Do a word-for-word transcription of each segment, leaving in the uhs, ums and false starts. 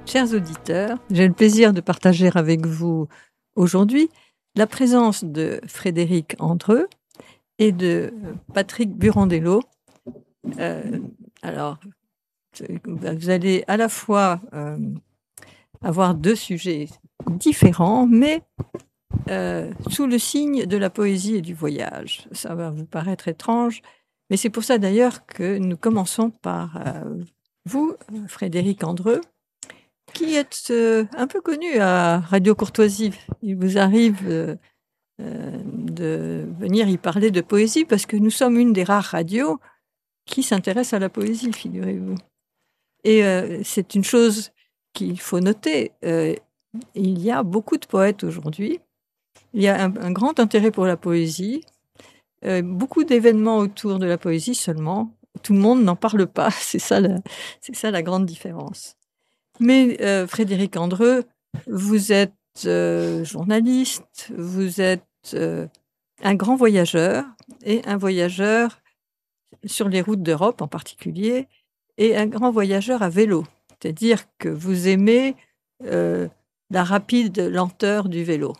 Chers auditeurs, j'ai le plaisir de partager avec vous aujourd'hui la présence de Frédéric Andreu et de Patrick Burandello. Euh, alors, vous allez à la fois euh, avoir deux sujets différents, mais euh, sous le signe de la poésie et du voyage. Ça va vous paraître étrange, mais c'est pour ça d'ailleurs que nous commençons par euh, vous, Frédéric Andreu, qui êtes euh, un peu connu à Radio Courtoisie. Il vous arrive euh, euh, de venir y parler de poésie parce que nous sommes une des rares radios qui s'intéresse à la poésie, figurez-vous. Et euh, c'est une chose qu'il faut noter. Euh, il y a beaucoup de poètes aujourd'hui. Il y a un, un grand intérêt pour la poésie. Euh, beaucoup d'événements autour de la poésie seulement. Tout le monde n'en parle pas. C'est ça la, c'est ça la grande différence. Mais euh, Frédéric Andreu, vous êtes euh, journaliste, vous êtes euh, un grand voyageur, et un voyageur sur les routes d'Europe en particulier, et un grand voyageur à vélo. C'est-à-dire que vous aimez euh, la rapide lenteur du vélo.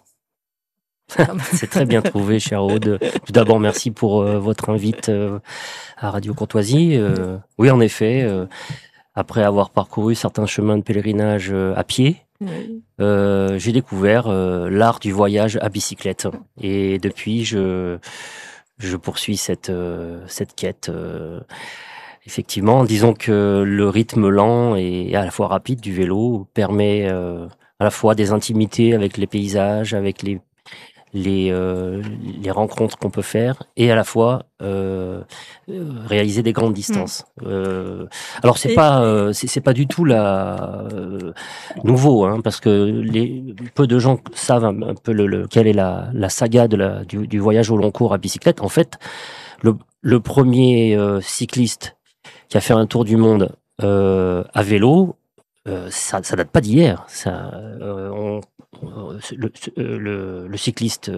C'est très bien trouvé, cher Aude. Tout d'abord, merci pour euh, votre invite euh, à Radio Courtoisie. Euh, oui, en effet... Euh, Après avoir parcouru certains chemins de pèlerinage à pied, oui. euh, j'ai découvert euh, l'art du voyage à bicyclette. Et depuis, je, je poursuis cette, euh, cette quête. Euh, effectivement, disons que le rythme lent et à la fois rapide du vélo permet euh, à la fois des intimités avec les paysages, avec les les euh, les rencontres qu'on peut faire et à la fois euh, réaliser des grandes distances. Mmh. Euh, alors c'est et pas euh, c'est, c'est pas du tout la euh, nouveau hein, parce que les peu de gens savent un, un peu le, le quelle est la la saga de la du, du voyage au long cours à bicyclette. En fait, le le premier euh, cycliste qui a fait un tour du monde euh, à vélo, euh, ça ça date pas d'hier. Ça euh, on Le, le, le cycliste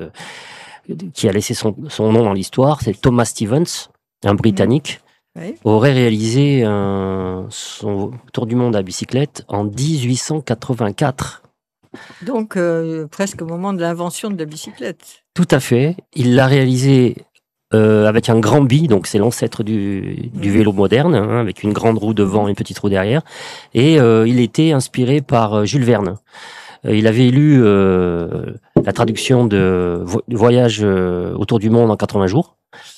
qui a laissé son, son nom dans l'histoire, c'est Thomas Stevens, un Britannique, oui. aurait réalisé un, son tour du monde à bicyclette en dix-huit cent quatre-vingt-quatre. Donc, euh, presque au moment de l'invention de la bicyclette. Tout à fait. Il l'a réalisé euh, avec un grand bi, donc c'est l'ancêtre du, du mmh. vélo moderne, hein, avec une grande roue devant et une petite roue derrière. Et euh, il était inspiré par Jules Verne. Il avait lu euh, la traduction de vo- Voyage euh, autour du monde en quatre-vingts jours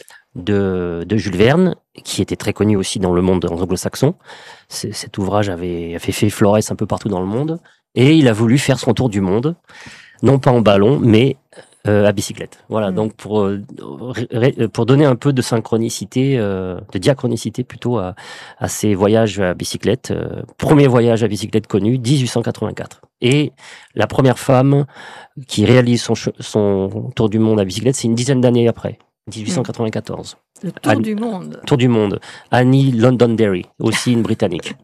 de, de Jules Verne, qui était très connu aussi dans le monde anglo-saxon. C'est, cet ouvrage avait, avait fait florès un peu partout dans le monde. Et il a voulu faire son tour du monde, non pas en ballon, mais euh, à bicyclette. Voilà, mmh. donc pour, euh, ré, pour donner un peu de synchronicité, euh, de diachronicité plutôt à, à ces voyages à bicyclette. Euh, premier voyage à bicyclette connu, dix-huit cent quatre-vingt-quatre. Et la première femme qui réalise son, son tour du monde à bicyclette, c'est une dizaine d'années après, dix-huit cent quatre-vingt-quatorze. Le tour Annie, du monde. Tour du monde. Annie Londonderry, aussi une Britannique.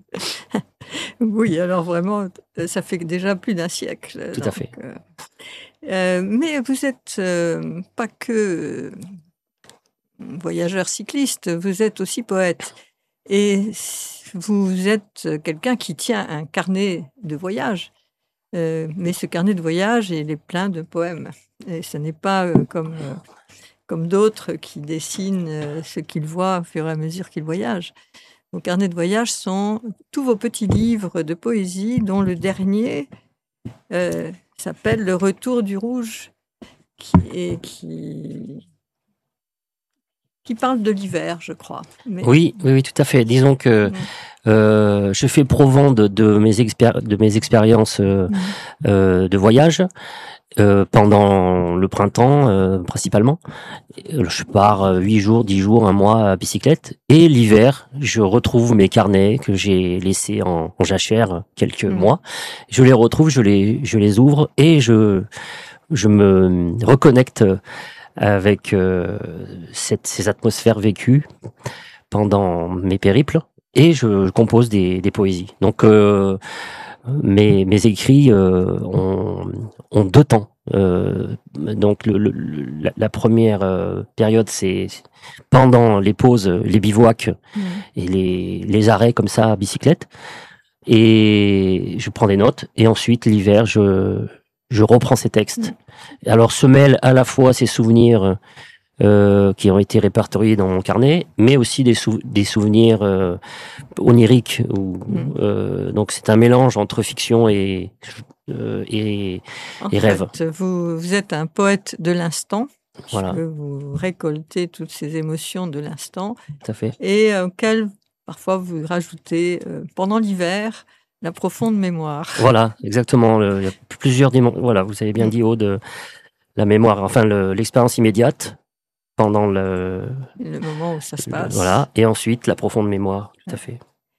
Oui, alors vraiment, ça fait déjà plus d'un siècle. Tout donc, à fait. Euh, euh, mais vous êtes euh, pas que voyageur cycliste, vous êtes aussi poète. Et vous êtes quelqu'un qui tient un carnet de voyage. Euh, mais ce carnet de voyage, il est plein de poèmes. Et ce n'est pas euh, comme, euh, comme d'autres qui dessinent euh, ce qu'ils voient au fur et à mesure qu'ils voyagent. Vos carnets de voyage sont tous vos petits livres de poésie, dont le dernier euh, s'appelle « Le retour du rouge » qui, et qui, qui parle de l'hiver, je crois. Mais... Oui, oui, oui, tout à fait. Disons que euh, je fais provant de, de, mes, expéri- de mes expériences euh, mmh. euh, de voyage. Euh, pendant le printemps euh, principalement, je pars huit jours, dix jours, un mois à bicyclette. Et l'hiver, je retrouve mes carnets que j'ai laissés en, en jachère quelques mmh. mois. Je les retrouve, je les, je les ouvre et je, je me reconnecte avec euh, cette, ces atmosphères vécues pendant mes périples et je, je compose des, des poésies. Donc euh, Mes, mes écrits euh, ont, ont deux temps. Euh, donc le, le, la, la première euh, période, c'est pendant les pauses, les bivouacs mmh. et les, les arrêts comme ça à bicyclette. et je prends des notes. Et ensuite, l'hiver, je, je reprends ces textes. Mmh. Alors, se mêlent à la fois ces souvenirs euh, qui ont été répertoriés dans mon carnet, mais aussi des, sou- des souvenirs euh, oniriques. Où, mmh. euh, donc, c'est un mélange entre fiction et, euh, et, en et rêve. Fait, vous, vous êtes un poète de l'instant. Voilà. Vous récoltez toutes ces émotions de l'instant. Tout à fait. Et auxquelles, parfois, vous rajoutez, euh, pendant l'hiver, la profonde mémoire. Voilà, exactement. Le, il y a plusieurs dimensions. Voilà, vous avez bien dit, Aude, la mémoire, enfin le, l'expérience immédiate pendant le, le moment où ça se passe. Le, voilà, et ensuite la profonde mémoire, tout à fait.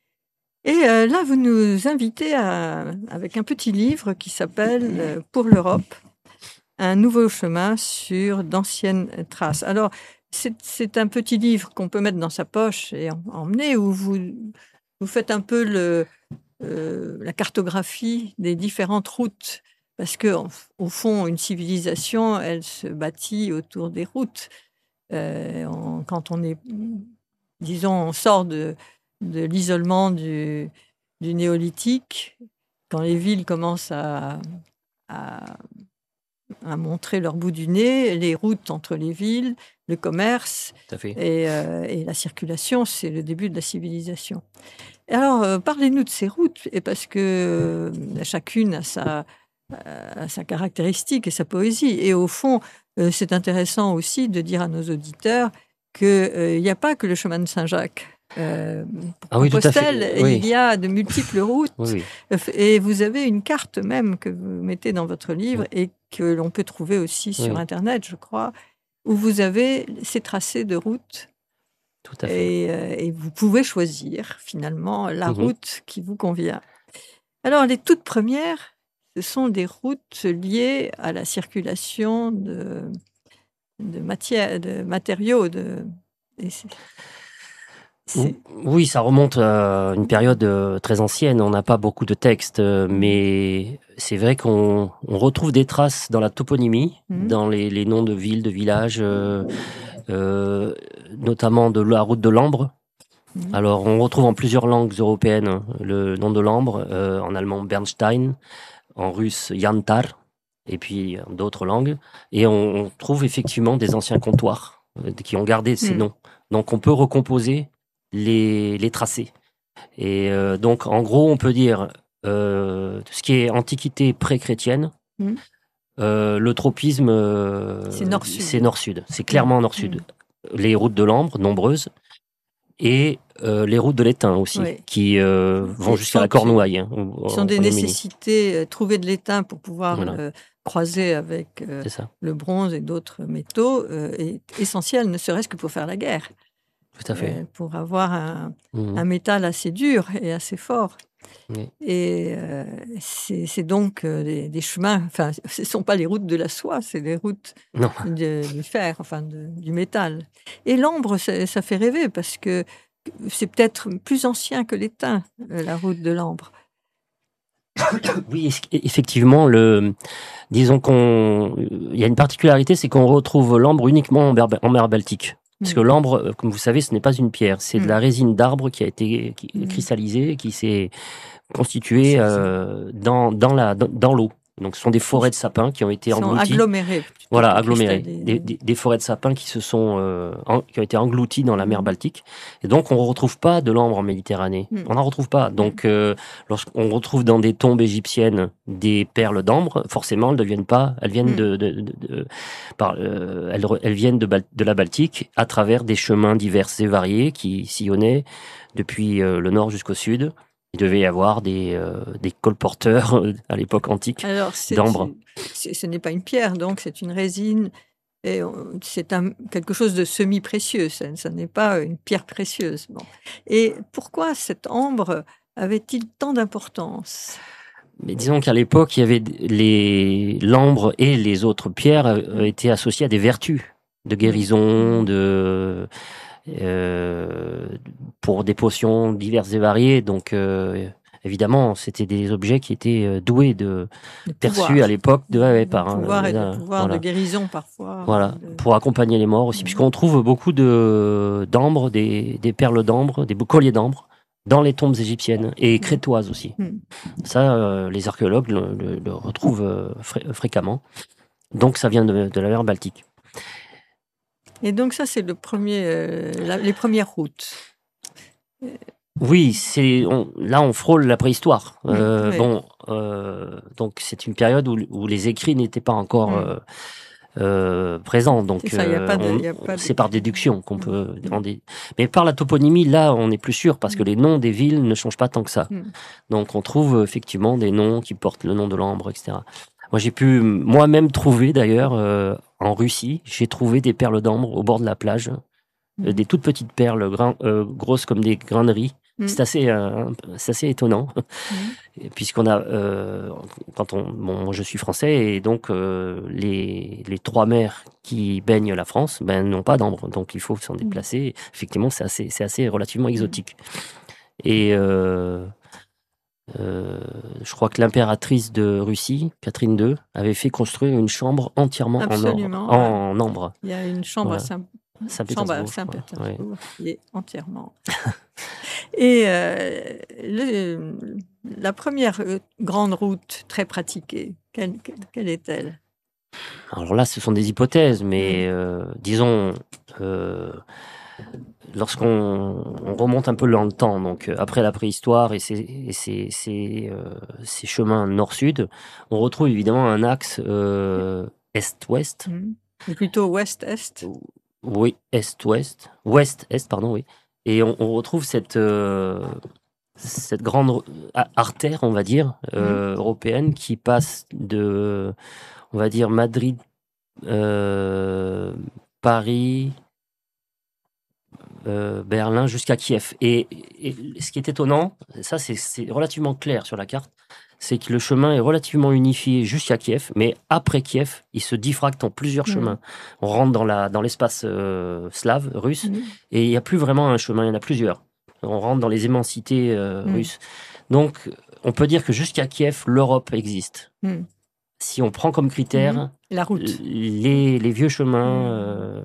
Et euh, là, vous nous invitez à, avec un petit livre qui s'appelle euh, Pour l'Europe, un nouveau chemin sur d'anciennes traces. Alors, c'est, c'est un petit livre qu'on peut mettre dans sa poche et emmener, où vous, vous faites un peu le, euh, la cartographie des différentes routes. Parce que, au fond, une civilisation, elle se bâtit autour des routes. Euh, on, quand on est, disons, on sort de, de l'isolement du, du néolithique, quand les villes commencent à, à, à montrer leur bout du nez, les routes entre les villes, le commerce et, euh, et la circulation, c'est le début de la civilisation. Et alors, euh, parlez-nous de ces routes, et parce que euh, chacune a sa, a sa caractéristique et sa poésie. Et au fond, euh, c'est intéressant aussi de dire à nos auditeurs qu'il n'y euh, a pas que le chemin de Saint-Jacques. Euh, pour ah oui, Compostelle, oui. Il y a de multiples routes. Oui, oui. Et vous avez une carte même que vous mettez dans votre livre oui. et que l'on peut trouver aussi sur oui. Internet, je crois, où vous avez ces tracés de routes. Tout à fait. Et, euh, et vous pouvez choisir finalement la mmh. route qui vous convient. Alors, les toutes premières, ce sont des routes liées à la circulation de, de, matière, de matériaux. De, et c'est, c'est... Oui, ça remonte à une période très ancienne. On n'a pas beaucoup de textes, mais c'est vrai qu'on on retrouve des traces dans la toponymie, mmh. dans les, les noms de villes, de villages, euh, euh, notamment de la route de l'Ambre. Mmh. Alors, on retrouve en plusieurs langues européennes le nom de l'Ambre, euh, en allemand Bernstein, en russe Yantar, et puis d'autres langues. Et on, on trouve effectivement des anciens comptoirs euh, qui ont gardé ces mmh. noms. Donc on peut recomposer les, les tracés. Et euh, donc en gros, on peut dire euh, ce qui est antiquité pré-chrétienne, mmh. euh, le tropisme, euh, c'est nord-sud. C'est nord-sud. C'est clairement mmh. nord-sud. Mmh. Les routes de l'Ambre, nombreuses. Et euh, les routes de l'étain aussi, oui. qui euh, vont jusqu'à la Cornouaille. Hein, qui sont des nécessités, euh, trouver de l'étain pour pouvoir voilà. euh, croiser avec euh, le bronze et d'autres métaux euh, est essentiel, ne serait-ce que pour faire la guerre. Tout à fait. Euh, pour avoir un, mmh. un métal assez dur et assez fort. Oui. Et euh, c'est, c'est donc euh, des, des chemins, enfin, ce ne sont pas les routes de la soie, c'est les routes de, du fer, enfin, de, du métal. Et l'ambre, ça, ça fait rêver parce que c'est peut-être plus ancien que l'étain, la route de l'ambre. Oui, effectivement, le, disons qu'on, il y a une particularité, c'est qu'on retrouve l'ambre uniquement en mer, en mer Baltique. Parce que l'ambre, comme vous savez, ce n'est pas une pierre, c'est mmh. de la résine d'arbre qui a été qui, mmh. cristallisée, qui s'est constituée euh, dans, dans, la, dans, dans l'eau. Donc ce sont des forêts de sapins qui ont été englouties. agglomérées. Voilà, agglomérées. Des, des, des forêts de sapins qui se sont euh, en, qui ont été englouties dans la mer Baltique. Et donc on ne retrouve pas de l'ambre en Méditerranée. Mmh. On n'en retrouve pas. Donc euh, lorsqu'on retrouve dans des tombes égyptiennes des perles d'ambre, forcément elles ne deviennent pas. Elles viennent mmh. de, de, de, de par, euh, elles, elles viennent de, de la Baltique à travers des chemins divers et variés qui sillonnaient depuis euh, le nord jusqu'au sud. Il devait y avoir des, euh, des colporteurs euh, à l'époque antique Alors, c'est, d'ambre. C'est, ce n'est pas une pierre, donc c'est une résine. Et on, c'est un, quelque chose de semi-précieux. Ça, ça n'est pas une pierre précieuse. Bon. Et pourquoi cet ambre avait-il tant d'importance ? Mais disons qu'à l'époque, il y avait les l'ambre et les autres pierres euh, étaient associées à des vertus de guérison, de Euh, pour des potions diverses et variées. Donc, euh, évidemment, c'était des objets qui étaient doués de, de perçus à l'époque de, de, ouais, de par pouvoir un, et de pouvoir voilà. de guérison parfois. Voilà, de... pour accompagner les morts aussi, mmh. puisqu'on trouve beaucoup de d'ambre, des, des perles d'ambre, des colliers d'ambre dans les tombes égyptiennes et crétoises aussi. Mm. Ça, euh, les archéologues le, le, le retrouvent euh, fré- fréquemment. Donc, ça vient de, de la mer Baltique. Et donc ça, c'est le premier, euh, la, les premières routes. Oui, c'est on, là on frôle la préhistoire. Euh, oui. Bon, euh, donc c'est une période où, où les écrits n'étaient pas encore Mm. euh, euh, présents. Donc ça, y a pas de, on, y a pas c'est par déduction qu'on mm. peut. Mm. Des... Mais par la toponymie, là, on est plus sûr parce que les noms des villes ne changent pas tant que ça. Mm. Donc on trouve effectivement des noms qui portent le nom de l'ambre, et cetera. Moi, j'ai pu moi-même trouver d'ailleurs euh, en Russie, j'ai trouvé des perles d'ambre au bord de la plage, mm. euh, des toutes petites perles grain, euh, grosses comme des grains de riz. Mm. C'est assez, euh, c'est assez étonnant, mm. puisqu'on a, euh, quand on, bon, moi je suis français et donc euh, les les trois mers qui baignent la France, ben n'ont pas d'ambre, donc il faut s'en déplacer. Mm. Effectivement, c'est assez, c'est assez relativement exotique. Mm. Et euh, Euh, je crois que l'impératrice de Russie, Catherine deux, avait fait construire une chambre entièrement Absolument, en, or, en ambre. Il y a une chambre voilà. à Saint- Saint-Pétersbourg. Saint-Pétersbourg, ouais. qui est entièrement. Et euh, le, la première grande route très pratiquée, quelle, quelle est-elle? Alors là, ce sont des hypothèses, mais mmh. euh, disons, euh, lorsqu'on on remonte un peu dans le temps, donc après la préhistoire et ces, et ces, ces, euh, ces chemins nord-sud, on retrouve évidemment un axe euh, est-ouest. Mmh. Ou plutôt ouest-est. Oui, est-ouest. Ouest-est, pardon, oui. Et on, on retrouve cette, euh, cette grande artère, on va dire, euh, mmh. européenne qui passe de, on va dire, Madrid, euh, Paris, euh, Berlin jusqu'à Kiev. Et, et ce qui est étonnant, ça c'est relativement clair sur la carte, c'est que le chemin est relativement unifié jusqu'à Kiev, mais après Kiev, il se diffracte en plusieurs mmh. chemins. On rentre dans la dans l'espace euh, slave, russe, mmh. et il n'y a plus vraiment un chemin, il y en a plusieurs. On rentre dans les immensités euh, mmh. russes. Donc, on peut dire que jusqu'à Kiev, l'Europe existe. Mmh. Si on prend comme critère mmh. la route. Les, les vieux chemins euh,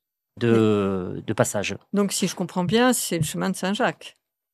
de, de passage. Donc, si je comprends bien, c'est le chemin de Saint-Jacques.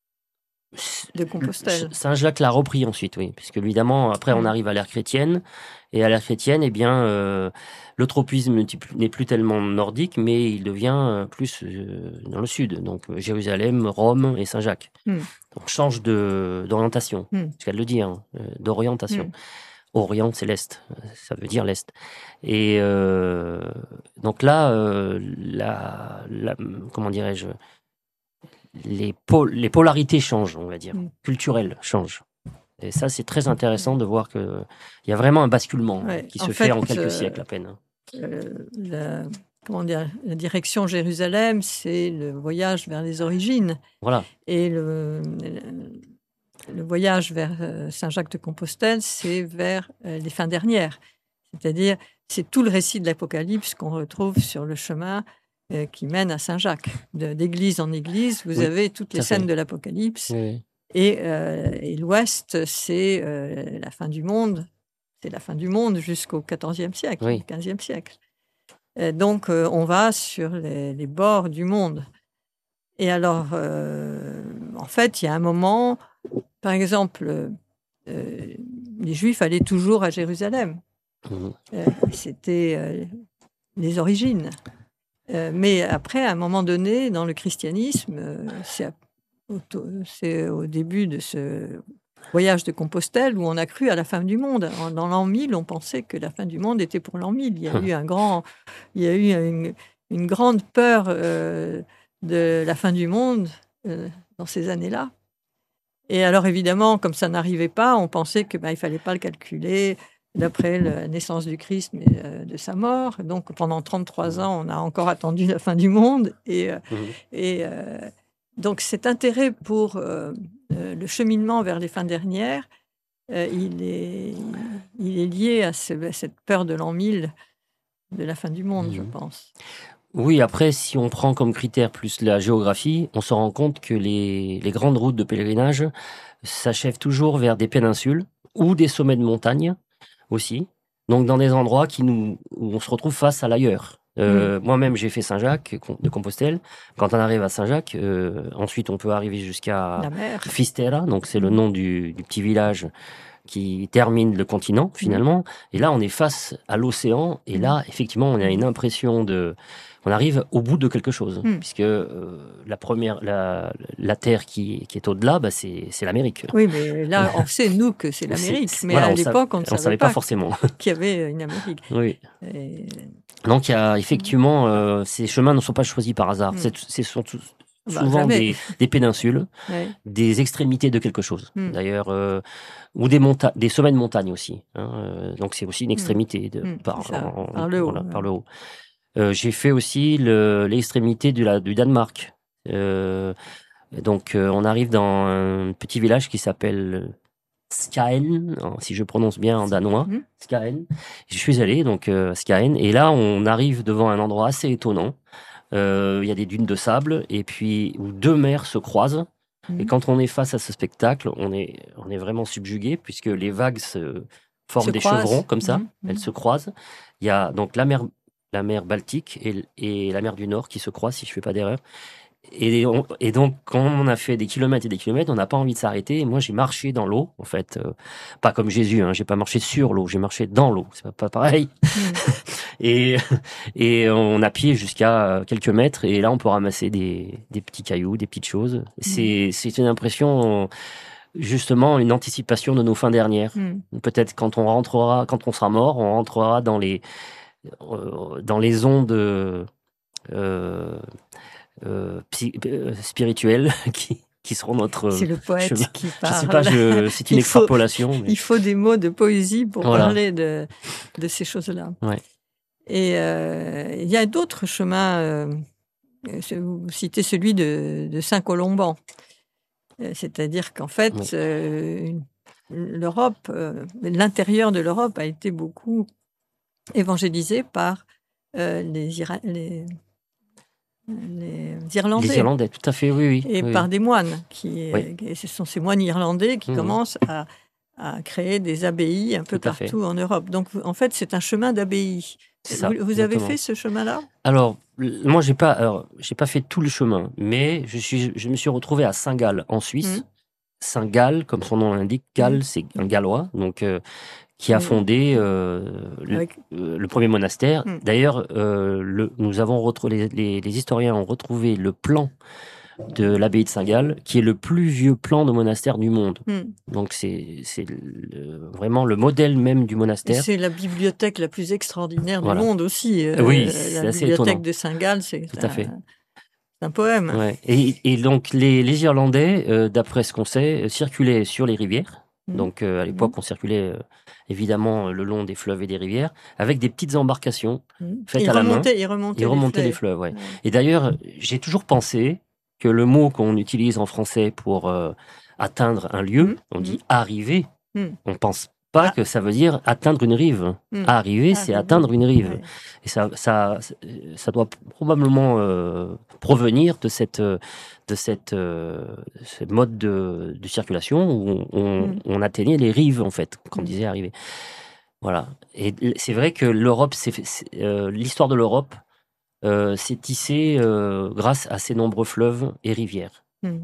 De Compostelle. Saint-Jacques l'a repris ensuite, oui, puisque évidemment après mmh. on arrive à l'ère chrétienne et à l'ère chrétienne, eh bien euh, le tropisme n'est plus tellement nordique, mais il devient plus euh, dans le sud, donc Jérusalem, Rome et Saint-Jacques. Mmh. On change de d'orientation, mmh. c'est le dire, hein, d'orientation. Mmh. Orient, c'est l'est, ça veut dire l'est. Et euh, donc là, euh, la, la, comment dirais-je? Les, pol les polarités changent, on va dire, mmh. culturelles changent. Et ça, c'est très intéressant de voir qu'il y a vraiment un basculement ouais, qui se fait, fait en quelques euh, siècles à peine. Euh, la, comment dire, la direction Jérusalem, c'est le voyage vers les origines. Voilà. Et le, le, le voyage vers Saint-Jacques de Compostelle, c'est vers les fins dernières. C'est-à-dire, c'est tout le récit de l'Apocalypse qu'on retrouve sur le chemin Euh, qui mène à Saint-Jacques. D'église en église, vous oui, avez toutes les scènes fait. de l'Apocalypse. Oui. Et, euh, et l'Ouest, c'est euh, la fin du monde. C'est la fin du monde jusqu'au quatorzième siècle, oui. quinzième siècle. Et donc, euh, on va sur les, les bords du monde. Et alors, euh, en fait, il y a un moment, par exemple, euh, les Juifs allaient toujours à Jérusalem. Mmh. Euh, C'était euh, les origines. Euh, mais après, à un moment donné, dans le christianisme, euh, c'est au, au début de ce voyage de Compostelle où on a cru à la fin du monde. Dans l'an mille, on pensait que la fin du monde était pour l'an mille. Il y a eu, un grand, il y a eu une, une grande peur euh, de la fin du monde euh, dans ces années-là. Et alors, évidemment, comme ça n'arrivait pas, on pensait qu'il ben, ne fallait pas le calculer d'après la naissance du Christ, mais euh, de sa mort. Donc, pendant trente-trois ans, on a encore attendu la fin du monde. Et, euh, mmh. et euh, donc, cet intérêt pour euh, euh, le cheminement vers les fins dernières, euh, il, est, il est lié à, ce, à cette peur de l'an mille, de la fin du monde, mmh. je pense. Oui, après, si on prend comme critère plus la géographie, on se rend compte que les, les grandes routes de pèlerinage s'achèvent toujours vers des péninsules ou des sommets de montagne, aussi, donc dans des endroits qui nous, où on se retrouve face à l'ailleurs. Euh, mmh. Moi-même, j'ai fait Saint-Jacques de Compostelle. Quand on arrive à Saint-Jacques, euh, ensuite on peut arriver jusqu'à Fistera, donc c'est mmh. le nom du, du petit village qui termine le continent finalement. Mmh. Et là, on est face à l'océan. Et là, effectivement, on a une impression de, on arrive au bout de quelque chose, mmh. puisque euh, la première, la, la terre qui, qui est au-delà, bah, c'est, c'est l'Amérique. Oui, mais là, on sait nous que c'est l'Amérique. C'est, mais voilà, à l'époque, on ne savait, savait pas, pas forcément qu'il y avait une Amérique. Oui. Et... Donc, il y a effectivement, euh, ces chemins ne sont pas choisis par hasard. Mmh. C'est, ce sont tous, souvent bah, des, des péninsules, ouais. des extrémités de quelque chose. Mmh. D'ailleurs, euh, ou des, monta- des sommets de montagne aussi. Hein, euh, donc, c'est aussi une extrémité de, mmh. par, ça, en, par, le haut, voilà, ouais. par le haut. Euh, j'ai fait aussi le, l'extrémité de la, du Danemark. Euh, donc, euh, on arrive dans un petit village qui s'appelle Skagen, si je prononce bien en danois. Mmh. Skagen. Je suis allé donc euh, à Skagen, et là, on arrive devant un endroit assez étonnant. Il euh, y a des dunes de sable, et puis où deux mers se croisent. Mmh. Et quand on est face à ce spectacle, on est, on est vraiment subjugué, puisque les vagues se forment se des croisent. chevrons comme ça. Mmh. Elles se croisent. Il y a donc la mer, la mer Baltique et, et la mer du Nord qui se croisent, si je ne fais pas d'erreur. Et, on, et donc, quand on a fait des kilomètres et des kilomètres, on n'a pas envie de s'arrêter. Et moi, j'ai marché dans l'eau, en fait. Euh, pas comme Jésus, hein, j'ai pas marché sur l'eau, j'ai marché dans l'eau. C'est pas, pas pareil. Mmh. et, et on a pied jusqu'à quelques mètres. Et là, on peut ramasser des, des petits cailloux, des petites choses. C'est, mmh. c'est une impression, justement, une anticipation de nos fins dernières. Mmh. Peut-être quand on rentrera, quand on sera mort, on rentrera dans les, euh, dans les ondes... Euh, Euh, psy, euh, spirituels qui, qui seront notre c'est le poète chemin. qui parle. Je sais pas, je, c'est une il extrapolation. Faut, mais... Il faut des mots de poésie pour voilà. parler de, de ces choses-là. Ouais. Et euh, il y a d'autres chemins. Euh, vous citez celui de, de Saint-Colomban. C'est-à-dire qu'en fait, oui. euh, l'Europe, euh, l'intérieur de l'Europe a été beaucoup évangélisé par euh, les, Ira- les Les Irlandais. Les Irlandais, tout à fait, oui, oui. Et oui, par oui. des moines. Qui, oui. Et ce sont ces moines irlandais qui mmh. commencent à, à créer des abbayes un peu tout partout en Europe. Donc, en fait, c'est un chemin d'abbaye. C'est ça, vous, vous avez fait ce chemin-là ? Alors, moi, j'ai pas, alors, j'ai pas fait tout le chemin, mais je, suis, je me suis retrouvé à Saint-Gall, en Suisse. Mmh. Saint-Gall, comme son nom l'indique, Gall, mmh. c'est un Gallois. Donc, euh, qui a fondé euh, le, Avec... euh, le premier monastère. Mmh. D'ailleurs, euh, le, nous avons retrouvé, les, les, les historiens ont retrouvé le plan de l'abbaye de Saint-Gall, qui est le plus vieux plan de monastère du monde. Mmh. Donc c'est, c'est le, vraiment le modèle même du monastère. Et c'est la bibliothèque la plus extraordinaire voilà. du monde aussi. Euh, oui, c'est la assez bibliothèque étonnant. de Saint-Gall, c'est tout un, à fait. C'est un poème. Ouais. Et, et donc les, les Irlandais, euh, d'après ce qu'on sait, circulaient sur les rivières. Mmh. Donc euh, à l'époque, mmh. on circulait euh, évidemment le long des fleuves et des rivières avec des petites embarcations mmh. faites il à remontait, la main. Il remontait, il remontait les fleuves. Les fleuves ouais. Ouais. Et d'ailleurs, j'ai toujours pensé que le mot qu'on utilise en français pour euh, atteindre un lieu, mmh. on dit mmh. arriver. Mmh. On pense pas ah. que ça veut dire atteindre une rive. Mmh. Arriver, ah, c'est atteindre une rive. Ouais. Et ça, ça, ça doit probablement euh, provenir de cette, de cette, euh, ce mode de, de circulation où on, mmh. on atteignait les rives, en fait, quand on mmh. disait arriver. Voilà. Et c'est vrai que l'Europe, c'est, c'est, euh, l'histoire de l'Europe euh, s'est tissée euh, grâce à ces nombreux fleuves et rivières. Mmh.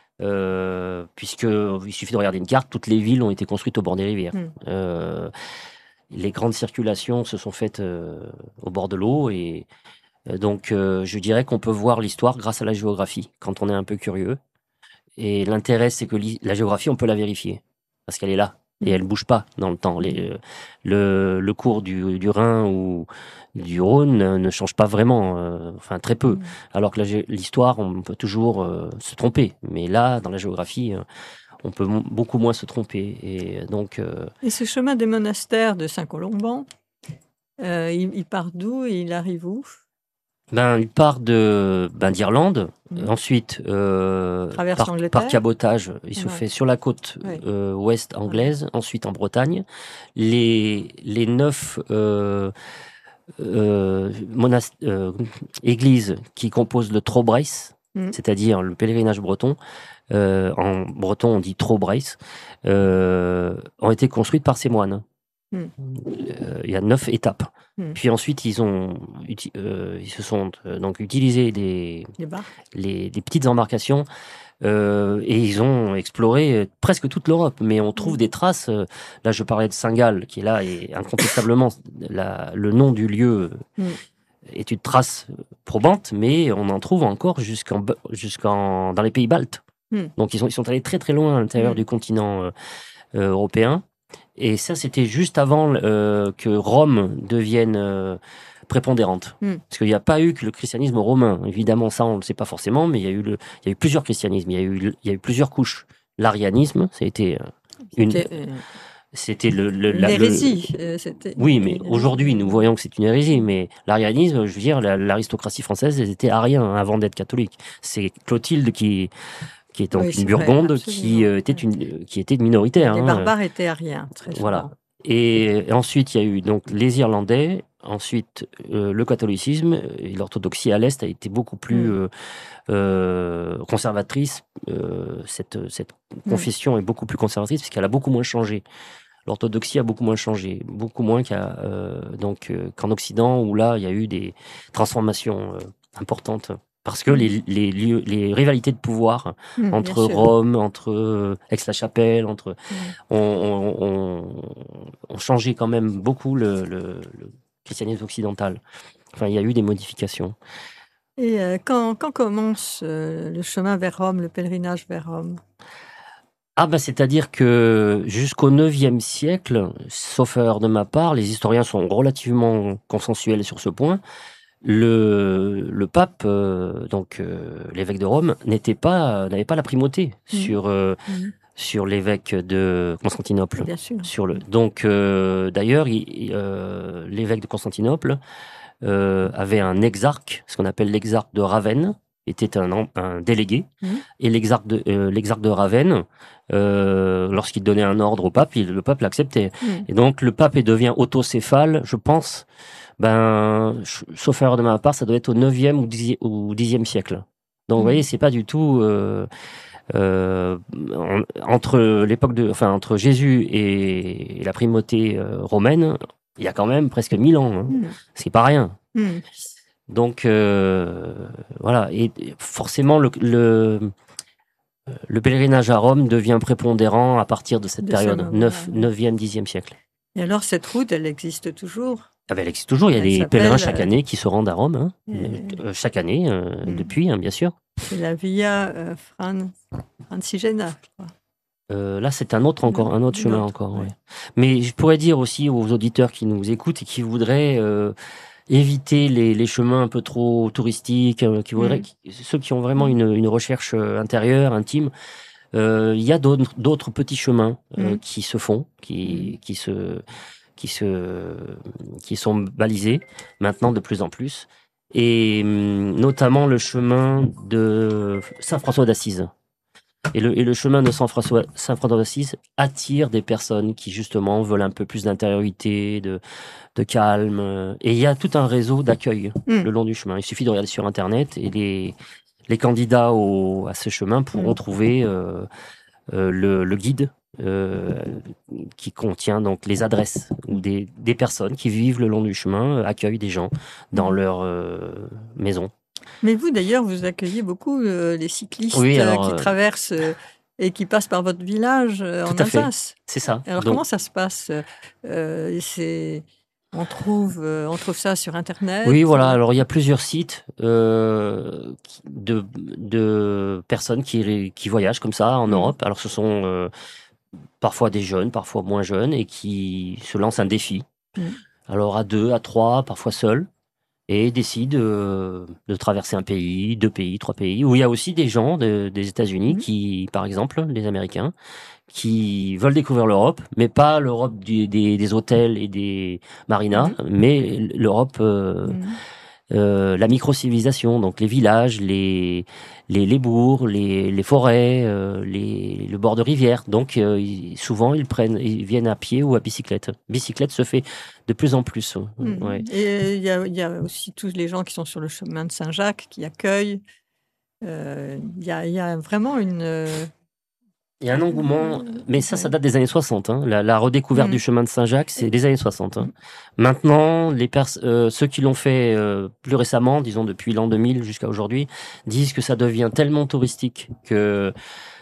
Euh, puisque il suffit de regarder une carte, toutes les villes ont été construites au bord des rivières. Mmh. Euh, les grandes circulations se sont faites euh, au bord de l'eau et euh, donc euh, je dirais qu'on peut voir l'histoire grâce à la géographie quand on est un peu curieux. Et l'intérêt, c'est que la géographie, on peut la vérifier parce qu'elle est là et elle bouge pas dans le temps. Les, le, le cours du, du Rhin ou du Rhône ne change pas vraiment, euh, enfin très peu. Mmh. Alors que la, l'histoire, on peut toujours euh, se tromper. Mais là, dans la géographie, euh, on peut m- beaucoup moins se tromper. Et donc. Euh... Et ce chemin des monastères de Saint-Colomban, euh, il, il part d'où et il arrive où ? Ben, il part de, ben, d'Irlande. Mmh. Ensuite, euh, par, par cabotage, il ouais. se fait sur la côte ouais. euh, ouest anglaise. Ouais. Ensuite, en Bretagne. Les, les neuf euh, euh, monast- euh, églises qui composent le Trobrice, mmh. c'est-à-dire le pèlerinage breton, euh, en breton on dit Trobrice, euh, ont été construites par ces moines. Mm. Euh, il y a neuf étapes. Mm. Puis ensuite, ils ont, euh, ils se sont euh, donc utilisé des, Les barques. les, des petites embarcations euh, et ils ont exploré presque toute l'Europe. Mais on trouve Mm. des traces. Euh, là, je parlais de Saint-Gall, qui est là et incontestablement la, le nom du lieu. Mm. Est une trace probante, mais on en trouve encore jusqu'en, jusqu'en dans les pays baltes. Mm. Donc ils sont, ils sont allés très très loin à l'intérieur Mm. du continent euh, euh, européen. Et ça, c'était juste avant euh, que Rome devienne euh, prépondérante. Mm. Parce qu'il n'y a pas eu que le christianisme romain. Évidemment, ça, on ne le sait pas forcément, mais il y a eu, le, il y a eu plusieurs christianismes. Il y a eu, il y a eu plusieurs couches. L'arianisme, ça a été euh, une... C'était, euh, C'était le, le, la- l'hérésie. le- euh, c'était Oui, une mais hérésie. aujourd'hui, nous voyons que c'est une hérésie. Mais l'arianisme, je veux dire, la- l'aristocratie française, elle était ariens avant d'être catholique. C'est Clotilde qui, qui est donc Oui, une c'est vrai, Burgonde absolument. qui euh, était Ouais. une, qui était minoritaire. Les hein. barbares étaient ariens, très souvent. Voilà. Et ensuite, il y a eu donc les Irlandais. Ensuite, euh, le catholicisme et l'orthodoxie à l'est a été beaucoup plus Mm. euh, euh, conservatrice. Euh, cette, cette Mm. confession est beaucoup plus conservatrice puisqu'elle a beaucoup moins changé. L'orthodoxie a beaucoup moins changé, beaucoup moins qu'à, euh, donc, euh, qu'en Occident, où là, il y a eu des transformations euh, importantes. Parce que Mm. les, les, lieux- les rivalités de pouvoir Mm, bien entre sûr. Rome, entre euh, Aix-la-Chapelle, entre, Mm. ont, ont- ont- ont changé quand même beaucoup le, le- le christianisme occidental. Enfin, il y a eu des modifications. Et euh, quand, quand commence euh, le chemin vers Rome, le pèlerinage vers Rome? Ah bah c'est-à-dire que jusqu'au neuvième siècle, sauf erreur de ma part, les historiens sont relativement consensuels sur ce point. Le, le pape, euh, donc euh, l'évêque de Rome, n'était pas, n'avait pas la primauté Mm. sur euh, Mm. sur l'évêque de Constantinople. Bien sûr. Sur le, donc euh, d'ailleurs, il- il, euh, l'évêque de Constantinople euh, avait un exarque, ce qu'on appelle l'exarque de Ravenne, était un, em- un délégué, Mm. et l'exarque de, euh, l'exarque de Ravenne, euh, lorsqu'il donnait un ordre au pape, il- le pape l'acceptait. Mm. Et donc le pape il devient autocéphale, je pense, ben, ch- sauf erreur de ma part, ça doit être au neuvième ou dixième, ou dixième siècle. Donc vous Mm. voyez, c'est pas du tout euh, euh, en- entre l'époque de, enfin entre Jésus et, et la primauté euh, romaine, il y a quand même presque mille ans. Hein. Mm. C'est pas rien. Mm. Donc euh, voilà, et forcément le, le le pèlerinage à Rome devient prépondérant à partir de cette De ce période, moment-là, neuf, oui. neuvième, dixième siècle. Et alors, cette route, elle existe toujours? Ah ben, elle existe toujours, il y a Elle des s'appelle, pèlerins chaque euh, année qui se rendent à Rome, hein. euh, Euh, chaque année, euh, Mm. depuis, hein, bien sûr. C'est la Via euh, Fran... Francigena, je crois. Euh, là, c'est un autre encore, Non, un autre une chemin autre, encore. ouais. Ouais. Mais je pourrais dire aussi aux auditeurs qui nous écoutent et qui voudraient euh, éviter les, les chemins un peu trop touristiques, euh, qui voudraient, Mm. qui- ceux qui ont vraiment une, une recherche euh, intérieure, intime. Euh, Il y a d'autres d'autres petits chemins euh, Mm. qui se font, qui, qui se qui se qui sont balisés maintenant de plus en plus, et hum, notamment le chemin de Saint François d'Assise. Et le, et le chemin de Saint François, Saint François d'Assise attire des personnes qui justement veulent un peu plus d'intériorité, de, de calme. euh, Et il y a tout un réseau d'accueil Mm. le long du chemin. Il suffit de regarder sur Internet et les, les candidats au, à ce chemin pourront Mm. trouver euh, euh, le, le guide euh, qui contient donc les adresses ou des, des personnes qui vivent le long du chemin, euh, accueillent des gens dans Mm. leur euh, maison. Mais vous, d'ailleurs, vous accueillez beaucoup euh, les cyclistes Oui, euh, alors, qui euh, traversent euh, et qui passent par votre village euh, en Tout à fait. Alsace. C'est ça. Alors, Donc, comment ça se passe? Euh, c'est... On trouve, euh, on trouve ça sur Internet? oui, voilà. Alors, il y a plusieurs sites euh, qui- de, de personnes qui, qui voyagent comme ça en Mm. Europe. Alors, ce sont euh, parfois des jeunes, parfois moins jeunes, et qui se lancent un défi. Mm. Alors, à deux, à trois, parfois seuls, et décident euh, de traverser un pays, deux pays, trois pays, où il y a aussi des gens de- des États-Unis Mm. qui, par exemple, les Américains, qui veulent découvrir l'Europe, mais pas l'Europe du- des, des hôtels et des marinas, Mm. mais l'Europe, euh, Mm. euh, la micro-civilisation, donc les villages, les, les, les bourgs, les, les forêts, euh, les, le bord de rivière. Donc euh, ils- souvent ils prennent, ils viennent à pied ou à bicyclette. Bicyclette se fait de plus en plus. Mm. Ouais. Et il y a, il y a aussi tous les gens qui sont sur le chemin de Saint-Jacques qui accueillent. Euh, Il y, a, il y a vraiment une, euh, Il y a un engouement, mais ça, ça date des années soixante. Hein. La, la redécouverte mmh. du chemin de Saint-Jacques, c'est des années soixante. Hein. Maintenant, les pers- euh, ceux qui l'ont fait euh, plus récemment, disons depuis l'an deux mille jusqu'à aujourd'hui, disent que ça devient tellement touristique que,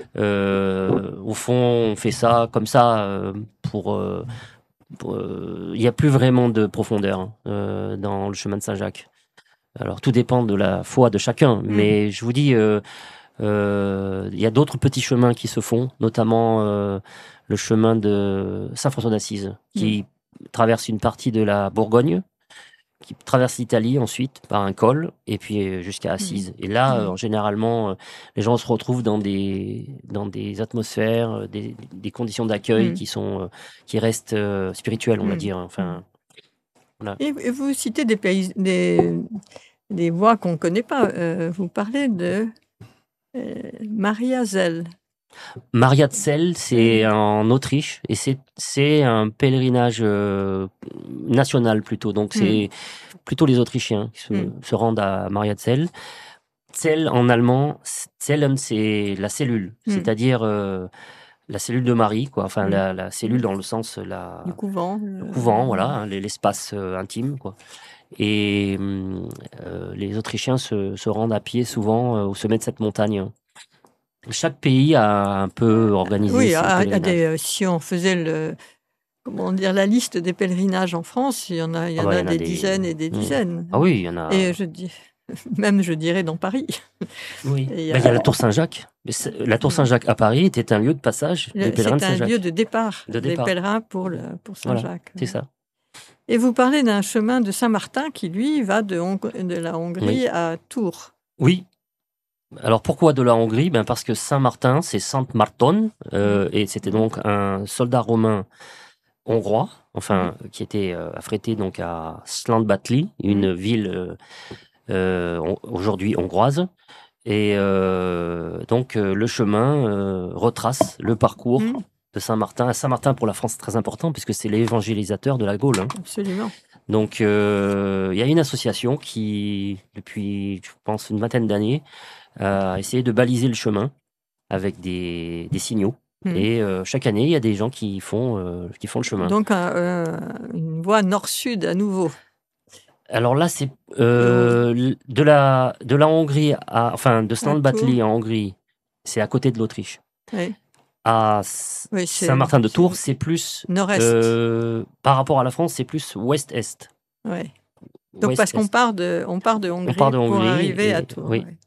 euh, au fond, on fait ça comme ça euh, pour... euh, pour euh, il n'y a plus vraiment de profondeur euh, dans le chemin de Saint-Jacques. Alors, tout dépend de la foi de chacun, mmh. mais je vous dis... Euh, Il euh, y a d'autres petits chemins qui se font, notamment euh, le chemin de Saint-François d'Assise, qui mmh. traverse une partie de la Bourgogne, qui traverse l'Italie ensuite par un col, et puis jusqu'à Assise. Mmh. Et là, mmh. euh, généralement, euh, les gens se retrouvent dans des, dans des atmosphères, des, des conditions d'accueil mmh. qui, sont, euh, qui restent euh, spirituelles, on mmh. va dire. Enfin, voilà. Et, et vous citez des, pays, des, des voies qu'on ne connaît pas. Euh, vous parlez de... Euh, Maria Zell. Maria Zell, c'est mmh. en Autriche et c'est c'est un pèlerinage euh, national plutôt. Donc c'est mmh. plutôt les Autrichiens qui se, mmh. se rendent à Maria Zell. Zell en allemand, Zellen, c'est la cellule, mmh. c'est-à-dire euh, la cellule de Marie, quoi. Enfin mmh. la, la cellule dans le sens la du couvent, le couvent, voilà, hein, l'espace euh, intime, quoi. Et euh, les Autrichiens se, se rendent à pied souvent euh, au sommet de cette montagne. Chaque pays a un peu organisé oui, ses à, pèlerinages. À des, euh, si on faisait le, comment dire, la liste des pèlerinages en France, il y en a, il y en ah bah, a, y en a des, des dizaines et des mmh. dizaines. Ah oui, il y en a. Et je dis, même je dirais dans Paris. Oui. Il y, a... bah, y a la Tour Saint-Jacques. La Tour Saint-Jacques à Paris était un lieu de passage des pèlerins de Saint-Jacques. C'est un lieu de départ, de départ des pèlerins pour, le, pour Saint-Jacques. Voilà, c'est ça. Et vous parlez d'un chemin de Saint-Martin qui, lui, va de, Hong... de la Hongrie oui. à Tours. Oui. Alors pourquoi de la Hongrie? Ben parce que Saint-Martin, c'est Saint Marton, euh, et c'était donc un soldat romain hongrois, enfin mmh. qui était euh, affrété donc à Szentbatli, une mmh. ville euh, euh, aujourd'hui hongroise, et euh, donc euh, le chemin euh, retrace le parcours mmh. de Saint-Martin. Saint-Martin pour la France c'est très important puisque c'est l'évangélisateur de la Gaule. Hein. Absolument. Donc il euh, y a une association qui, depuis je pense une vingtaine d'années, a essayé de baliser le chemin avec des, des signaux. Mmh. Et euh, chaque année, il y a des gens qui font, euh, qui font le chemin. Donc, euh, une voie nord-sud à nouveau. Alors là, c'est euh, de, la, de la Hongrie, à, enfin de Szentbatli en Hongrie, c'est à côté de l'Autriche. Oui. À oui, Saint-Martin-de-Tours, c'est plus... Nord-est. Euh, par rapport à la France, c'est plus ouest-est. Oui. Donc, Ouest parce qu'on part de, on part de Hongrie, on part de Hongrie pour arriver et, à Tours. Oui. Oui.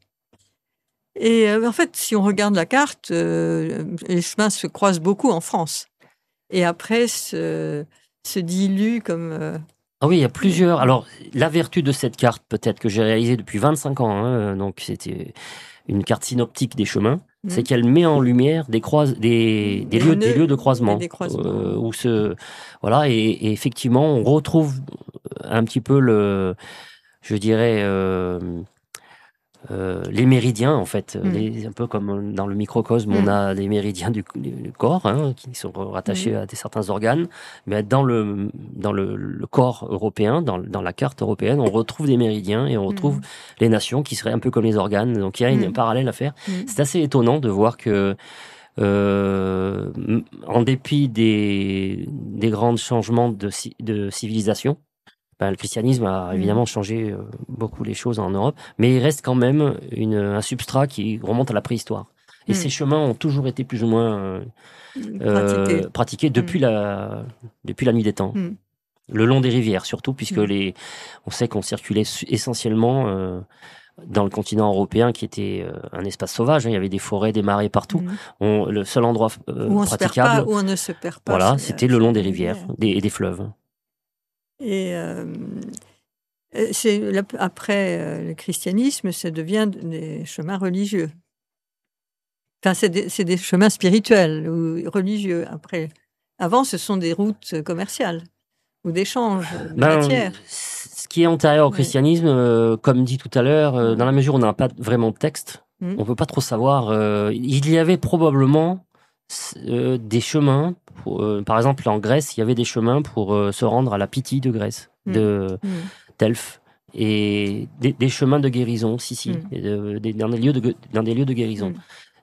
Et euh, en fait, si on regarde la carte, euh, les chemins se croisent beaucoup en France. Et après, se, se diluent comme... Euh... Ah oui, il y a plusieurs... Alors, la vertu de cette carte, peut-être, que j'ai réalisée depuis vingt-cinq ans, hein, donc c'était une carte synoptique des chemins, mmh. c'est qu'elle met en lumière des, croise... des, des, lieux, des lieux de croisement. Des croisements. Euh, où ce... Voilà, et, et effectivement, on retrouve un petit peu le... Je dirais... Euh, Euh, les méridiens, en fait, mmh. les, un peu comme dans le microcosme, mmh. on a les méridiens du, du corps hein, qui sont rattachés mmh. à des, certains organes. Mais dans le dans le, le corps européen, dans, dans la carte européenne, on retrouve des méridiens et on retrouve mmh. les nations qui seraient un peu comme les organes. Donc il y a une, mmh. un parallèle à faire. Mmh. C'est assez étonnant de voir que, euh, en dépit des des grands changements de, de civilisation. Ben, le christianisme a évidemment mmh. changé euh, beaucoup les choses en Europe, mais il reste quand même une, un substrat qui remonte à la préhistoire. Et mmh. ces chemins ont toujours été plus ou moins euh, pratiqués, euh, pratiqués depuis, mmh. la, depuis la nuit des temps. Mmh. Le long des rivières, surtout, puisque mmh. les, on sait qu'on circulait essentiellement euh, dans le continent européen, qui était euh, un espace sauvage. Hein, il y avait des forêts, des marais partout. Mmh. On, le seul endroit euh, où on praticable, se perd pas, où on ne se perd pas. Voilà, c'était le long des rivières des, et des fleuves. Et euh, c'est, après euh, le christianisme, ça devient des chemins religieux. Enfin, c'est des, c'est des chemins spirituels ou religieux. Après, avant, ce sont des routes commerciales ou d'échanges de ben, matières. Ce qui est antérieur au christianisme, oui. euh, comme dit tout à l'heure, euh, dans la mesure où on n'a pas vraiment de texte, mmh. on ne peut pas trop savoir. Euh, il y avait probablement euh, des chemins. Pour, euh, par exemple, en Grèce, il y avait des chemins pour euh, se rendre à la Pythie de Grèce, de mmh. Delphes, et des, des chemins de guérison, si, si, mmh. et de, des, dans, des lieux de, dans des lieux de guérison. Mmh.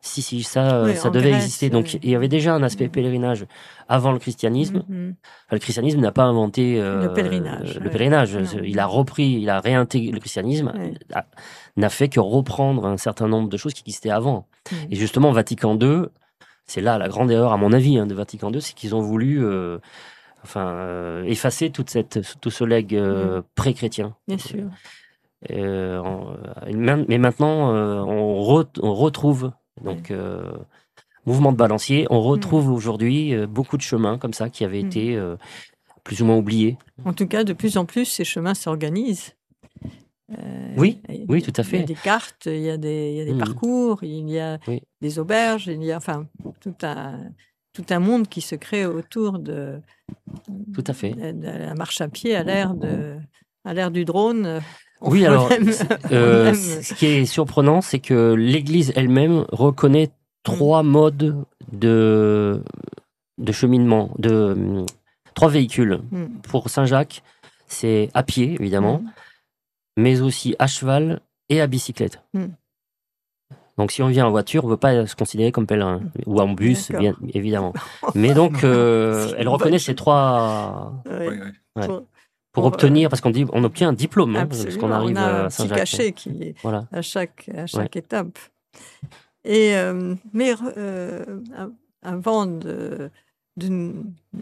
Si, si, ça, Oui, ça en devait Grèce, exister. Donc, euh, il y avait déjà un aspect mm. pèlerinage avant le christianisme. Mhm. Enfin, le christianisme n'a pas inventé euh, Le pèlerinage, le ouais. pèlerinage. Non. Il a repris, il a réintégré le christianisme, Ouais. a- n'a fait que reprendre un certain nombre de choses qui existaient avant. Mm. Et justement, Vatican deux, c'est là la grande erreur, à mon avis, hein, de Vatican deux, c'est qu'ils ont voulu euh, enfin, euh, effacer toute cette, tout ce legs euh, Mm. pré-chrétien. Bien sûr. Euh, en- mais maintenant, euh, on, re- on retrouve, donc, euh, mouvement de balancier, on retrouve Mm. aujourd'hui euh, beaucoup de chemins comme ça qui avaient Mm. été euh, plus ou moins oubliés. En tout cas, de plus en plus, ces chemins s'organisent. Euh, Oui, il oui, y a- tout à Il y a fait. des cartes, il y a des, il y a des Mhm. parcours, il y a Oui. des auberges, il y a enfin tout un, tout un monde qui se crée autour de, Tout à fait. de, de la marche à pied à l'ère de, à l'ère du drone. On- Oui, on alors, aime- euh, on aime- ce qui est surprenant, c'est que l'Église elle-même reconnaît trois modes de, de cheminement, de hum, trois véhicules. Mm. Pour Saint-Jacques, c'est à pied, évidemment, Mm. mais aussi à cheval et à bicyclette. Mm. Donc, si on vient en voiture, on ne peut pas se considérer comme pèlerin. Ou en bus, D'accord. bien évidemment. Mais donc, euh, C'est elle une reconnaît bonne ces trois... Ouais. Ouais, ouais. Ouais. Pour- Pour pour, obtenir, parce qu'on dit, on obtient un diplôme, hein, parce Absolument. qu'on arrive On a à un petit Saint-Jacques. cachet qui est Voilà. à chaque, à chaque étape. Et, euh, mais euh, avant de, de,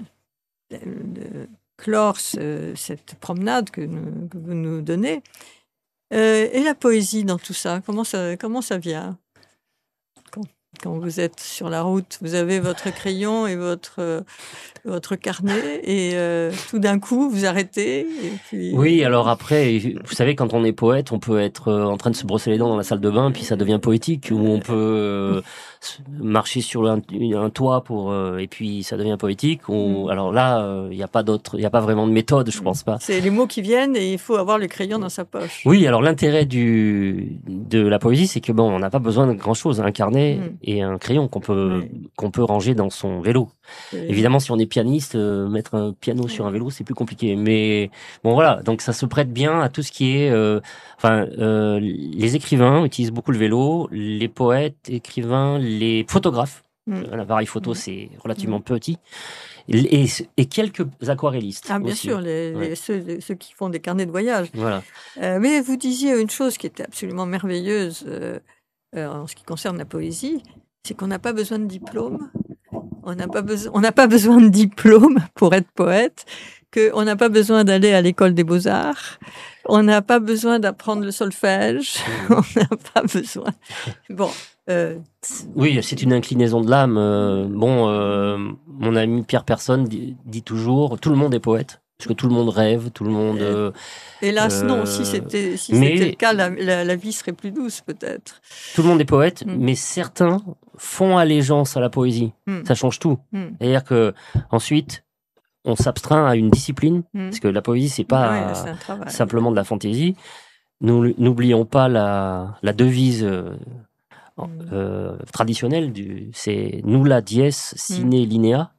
de clore ce- cette promenade que, nous- que vous nous donnez, euh, et la poésie dans tout ça, comment ça, comment ça vient quand, quand vous êtes sur la route, vous avez votre crayon et votre, euh, votre carnet, et euh, tout d'un coup, vous arrêtez. Et puis... Oui, alors après, vous savez, quand on est poète, on peut être euh, en train de se brosser les dents dans la salle de bain, puis ça devient poétique, ou on peut euh, s- marcher sur un, un toit pour, euh, et puis ça devient poétique. Ou, Mm. alors là, il n'y a pas d'autre, il n'y a pas vraiment de méthode, je pense pas. C'est les mots qui viennent et il faut avoir le crayon dans sa poche. Oui, alors l'intérêt du de la poésie, c'est que bon, on n'a pas besoin de grand chose, un carnet Mm. et un crayon qu'on peut Oui. qu'on peut ranger dans son vélo. Et- Évidemment, si on est pianiste, euh, mettre un piano sur un vélo, c'est plus compliqué. Mais bon, voilà. Donc, ça se prête bien à tout ce qui est. Euh, enfin, euh, les écrivains utilisent beaucoup le vélo, les poètes, écrivains, les photographes. Mm. L'appareil photo, Mm. c'est relativement petit. Et, et, et quelques aquarellistes. Ah, bien aussi. sûr, les, Ouais. les- ceux, ceux qui font des carnets de voyage. Voilà. Euh, mais vous disiez une chose qui était absolument merveilleuse euh, euh, en ce qui concerne la poésie, c'est qu'on n'a pas besoin de diplôme. On n'a pas, besoin, on n'a pas besoin de diplôme pour être poète, qu'on n'a pas besoin d'aller à l'école des beaux-arts, on n'a pas besoin d'apprendre le solfège, on n'a pas besoin... Bon, euh, Oui, c'est une inclinaison de l'âme. Euh, bon, euh, mon ami Pierre Personne dit, dit toujours, tout le monde est poète. Parce que tout le monde rêve, tout le monde... euh, hélas, Euh, non, si c'était si mais- c'était le cas, la, la, la vie serait plus douce, peut-être. Tout le monde est poète, Mm. mais certains font allégeance à la poésie. Mm. Ça change tout. Mm. C'est-à-dire que ensuite, on s'abstreint à une discipline, Mm. parce que la poésie, c'est pas Ouais, c'est un travail. simplement de la fantaisie. Nous n'oublions pas la, la devise euh, Mm. euh, traditionnelle du, c'est nulla dies sine linea.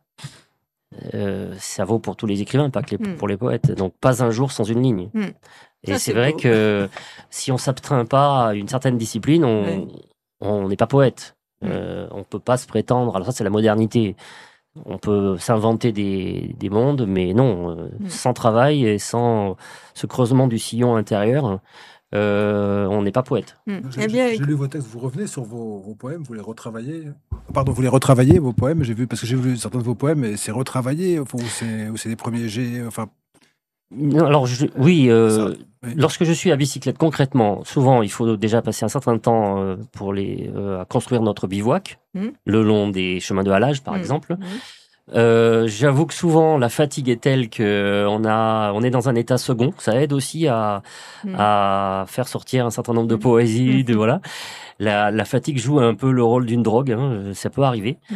Euh, ça vaut pour tous les écrivains, pas que les, Mm. pour les poètes. Donc, pas un jour sans une ligne. Mm. Et Ça, c'est c'est vrai beau. que si on s'abstreint pas à une certaine discipline, on Ouais. on n'est pas poète. Mm. Euh, on peut pas se prétendre. Alors ça, c'est la modernité. On peut s'inventer des, des mondes, mais non, euh, Mm. sans travail et sans ce creusement du sillon intérieur, euh, on n'est pas poète. Mm. J'ai Eh bien, j'ai lu vos textes, vous revenez sur vos, vos poèmes, vous les retravaillez. Pardon, vous les retravaillez, vos poèmes, j'ai vu, parce que j'ai vu certains de vos poèmes, et c'est retravaillé, enfin, ou c'est ou c'est des premiers jets, enfin... Non, alors je- oui, euh, Ça, oui. lorsque je suis à bicyclette, concrètement, souvent il faut déjà passer un certain temps euh, pour les euh, à construire notre bivouac Mm. le long des chemins de halage, par Mm. exemple. Mm. Euh, j'avoue que souvent la fatigue est telle que on a, on est dans un état second. Ça aide aussi à, Mm. à faire sortir un certain nombre de Mm. poésies. De Mm. voilà, la, la fatigue joue un peu le rôle d'une drogue. Hein, ça peut arriver. Mm.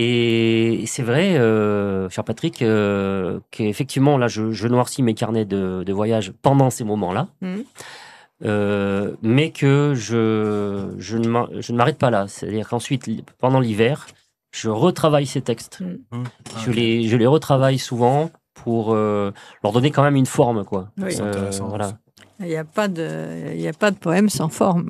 Et c'est vrai, euh, cher Patrick, euh, qu'effectivement là, je, je noircis mes carnets de, de voyage pendant ces moments-là. Mm. Euh, mais que je, je ne m'ar- je ne m'arrête pas là. C'est-à-dire qu'ensuite, li- pendant l'hiver, je retravaille ces textes. Hum. Je les, je les retravaille souvent pour euh, leur donner quand même une forme, quoi. Oui. C'est Euh, intéressant. voilà. Il n'y a pas de, il y a pas de poème sans forme.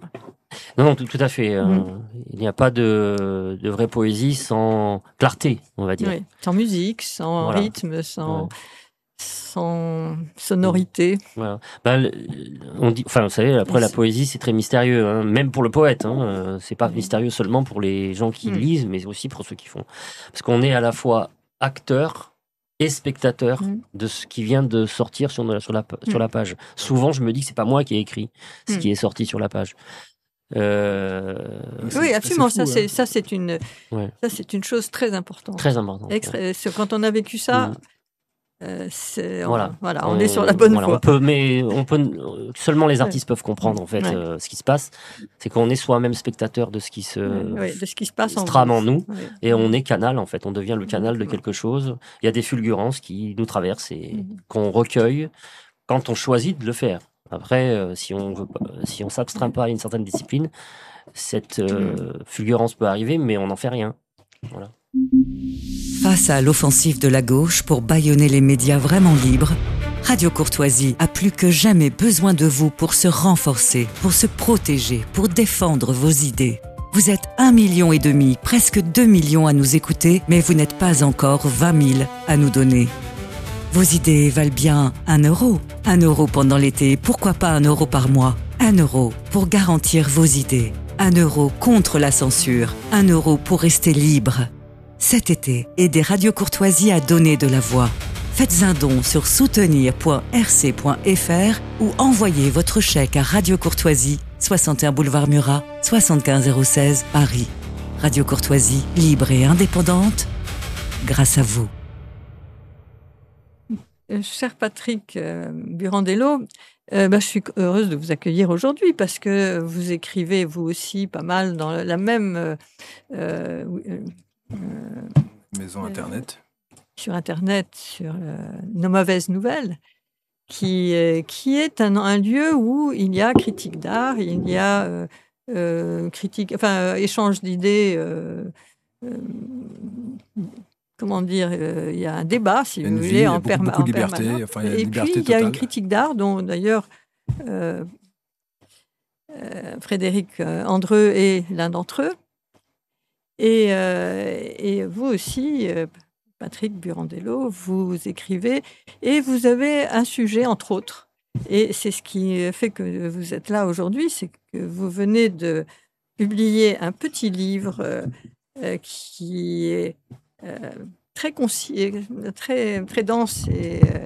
Non, non, tout, tout à fait. Mmh. Euh, il n'y a pas de, de vraie poésie sans clarté, on va dire. Oui. Sans musique, sans Voilà. rythme, sans, Ouais. sans sonorité. Voilà. Bah, le- on dit, enfin, vous savez, après la C'est- poésie, c'est très mystérieux, hein, même pour le poète. Hein, euh, c'est pas Mmh. mystérieux seulement pour les gens qui Mm. lisent, mais aussi pour ceux qui font. Parce qu'on est à la fois acteur et spectateur Mm. de ce qui vient de sortir sur, sur, la, sur Mm. la page. Souvent, je me dis que c'est pas moi qui ai écrit ce Mm. qui est sorti sur la page. Euh, C'est- Oui, c'est absolument. fou, ça, hein. c'est ça, c'est une, Ouais. ça, c'est une chose très importante. Très important. Extra- c'est- Quand on a vécu ça, Mm. euh, c'est, on, Voilà. voilà, on, est sur la bonne voilà, voie. On peut, mais on peut, seulement les artistes peuvent comprendre en fait Ouais. euh, ce qui se passe. C'est qu'on est soi-même spectateur de ce qui se Ouais, de ce qui se passe se en trame vous. en nous, Ouais. et on est canal en fait. On devient le canal de Ouais. quelque chose. Il y a des fulgurances qui nous traversent et Mhm. qu'on recueille quand on choisit de le faire. Après, euh, si on veut, pas- si on s'abstreint pas à une certaine discipline, cette euh, fulgurance peut arriver, mais on n'en fait rien. Voilà. Face à l'offensive de la gauche pour bâillonner les médias vraiment libres, Radio Courtoisie a plus que jamais besoin de vous pour se renforcer, pour se protéger, pour défendre vos idées. Vous êtes un million et demi, presque deux millions à nous écouter, mais vous n'êtes pas encore vingt mille à nous donner. Vos idées valent bien un euro. Un euro pendant l'été, pourquoi pas un euro par mois? Un euro pour garantir vos idées. Un euro contre la censure. Un euro pour rester libre. Cet été, aidez Radio Courtoisie à donner de la voix. Faites un don sur soutenir point r c point f r ou envoyez votre chèque à Radio Courtoisie, soixante et un boulevard Murat, soixante-quinze zéro seize, Paris. Radio Courtoisie, libre et indépendante, grâce à vous. Euh, cher Patrick euh, Burandello, euh, bah, je suis heureuse de vous accueillir aujourd'hui parce que vous écrivez vous aussi pas mal dans la même euh, euh, euh, Maison Internet. sur Internet, sur euh, Nos mauvaises nouvelles, qui, euh, qui est un, un lieu où il y a critique d'art, il y a euh, euh, critique, enfin euh, échange d'idées. Euh, euh, Comment dire, euh, il y a un débat, si vous Une voulez, vie, en, beaucoup, perma- beaucoup en de liberté, permanence. enfin, il y a Et liberté puis, il y a une totale. critique d'art dont, d'ailleurs, euh, euh, Frédéric euh, Andreu est l'un d'entre eux. Et, euh, et vous aussi, euh, Patrick Burandello, vous écrivez et vous avez un sujet, entre autres. Et c'est ce qui fait que vous êtes là aujourd'hui, c'est que vous venez de publier un petit livre euh, euh, qui est euh, très concis, très, très dense et, euh,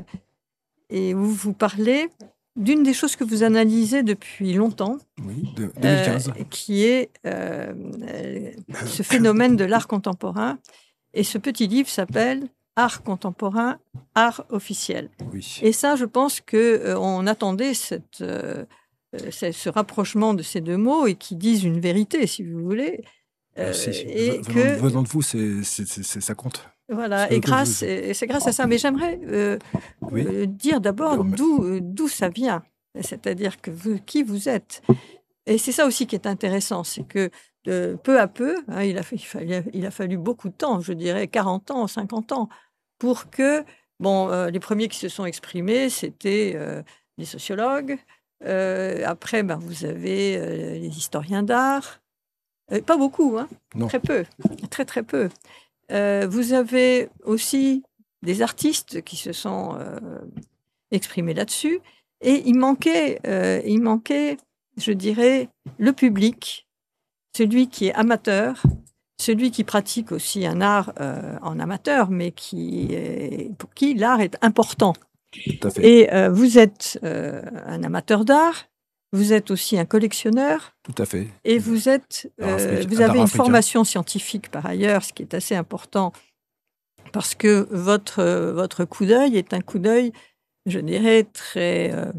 et où vous parlez d'une des choses que vous analysez depuis longtemps, Oui, de deux mille quinze. euh, qui est euh, euh, ce phénomène de l'art contemporain. Et ce petit livre s'appelle Art contemporain, art officiel. Oui. Et ça, je pense qu'on euh, attendait cette, euh, ce, ce rapprochement de ces deux mots et qui disent une vérité, si vous voulez. Euh, Merci. et Venant, que, venant de vous, c'est, c'est, c'est, ça compte. voilà, que et, que grâce, vous- et c'est grâce à ça. Mais j'aimerais euh, Oui. euh, dire d'abord Alors, mais- d'où, euh, d'où ça vient. C'est-à-dire que vous, qui vous êtes. Et c'est ça aussi qui est intéressant, c'est que de, peu à peu, hein, il, a, il, fallait, il a fallu beaucoup de temps, je dirais quarante ans, cinquante ans, pour que, bon, euh, les premiers qui se sont exprimés, c'était euh, les sociologues. Euh, après, ben, vous avez euh, les historiens d'art. Euh, pas beaucoup, hein, Non. très peu, très très peu. Euh, vous avez aussi des artistes qui se sont euh, exprimés là-dessus. Et il manquait, euh, il manquait, je dirais, le public, celui qui est amateur, celui qui pratique aussi un art euh, en amateur, mais qui est, pour qui l'art est important. Tout à fait. Et euh, vous êtes euh, un amateur d'art, vous êtes aussi un collectionneur, Tout à fait. et vous êtes, D'art euh, africain- vous d'art avez une africain. formation scientifique par ailleurs, ce qui est assez important, parce que votre, euh, votre coup d'œil est un coup d'œil, je dirais, très euh,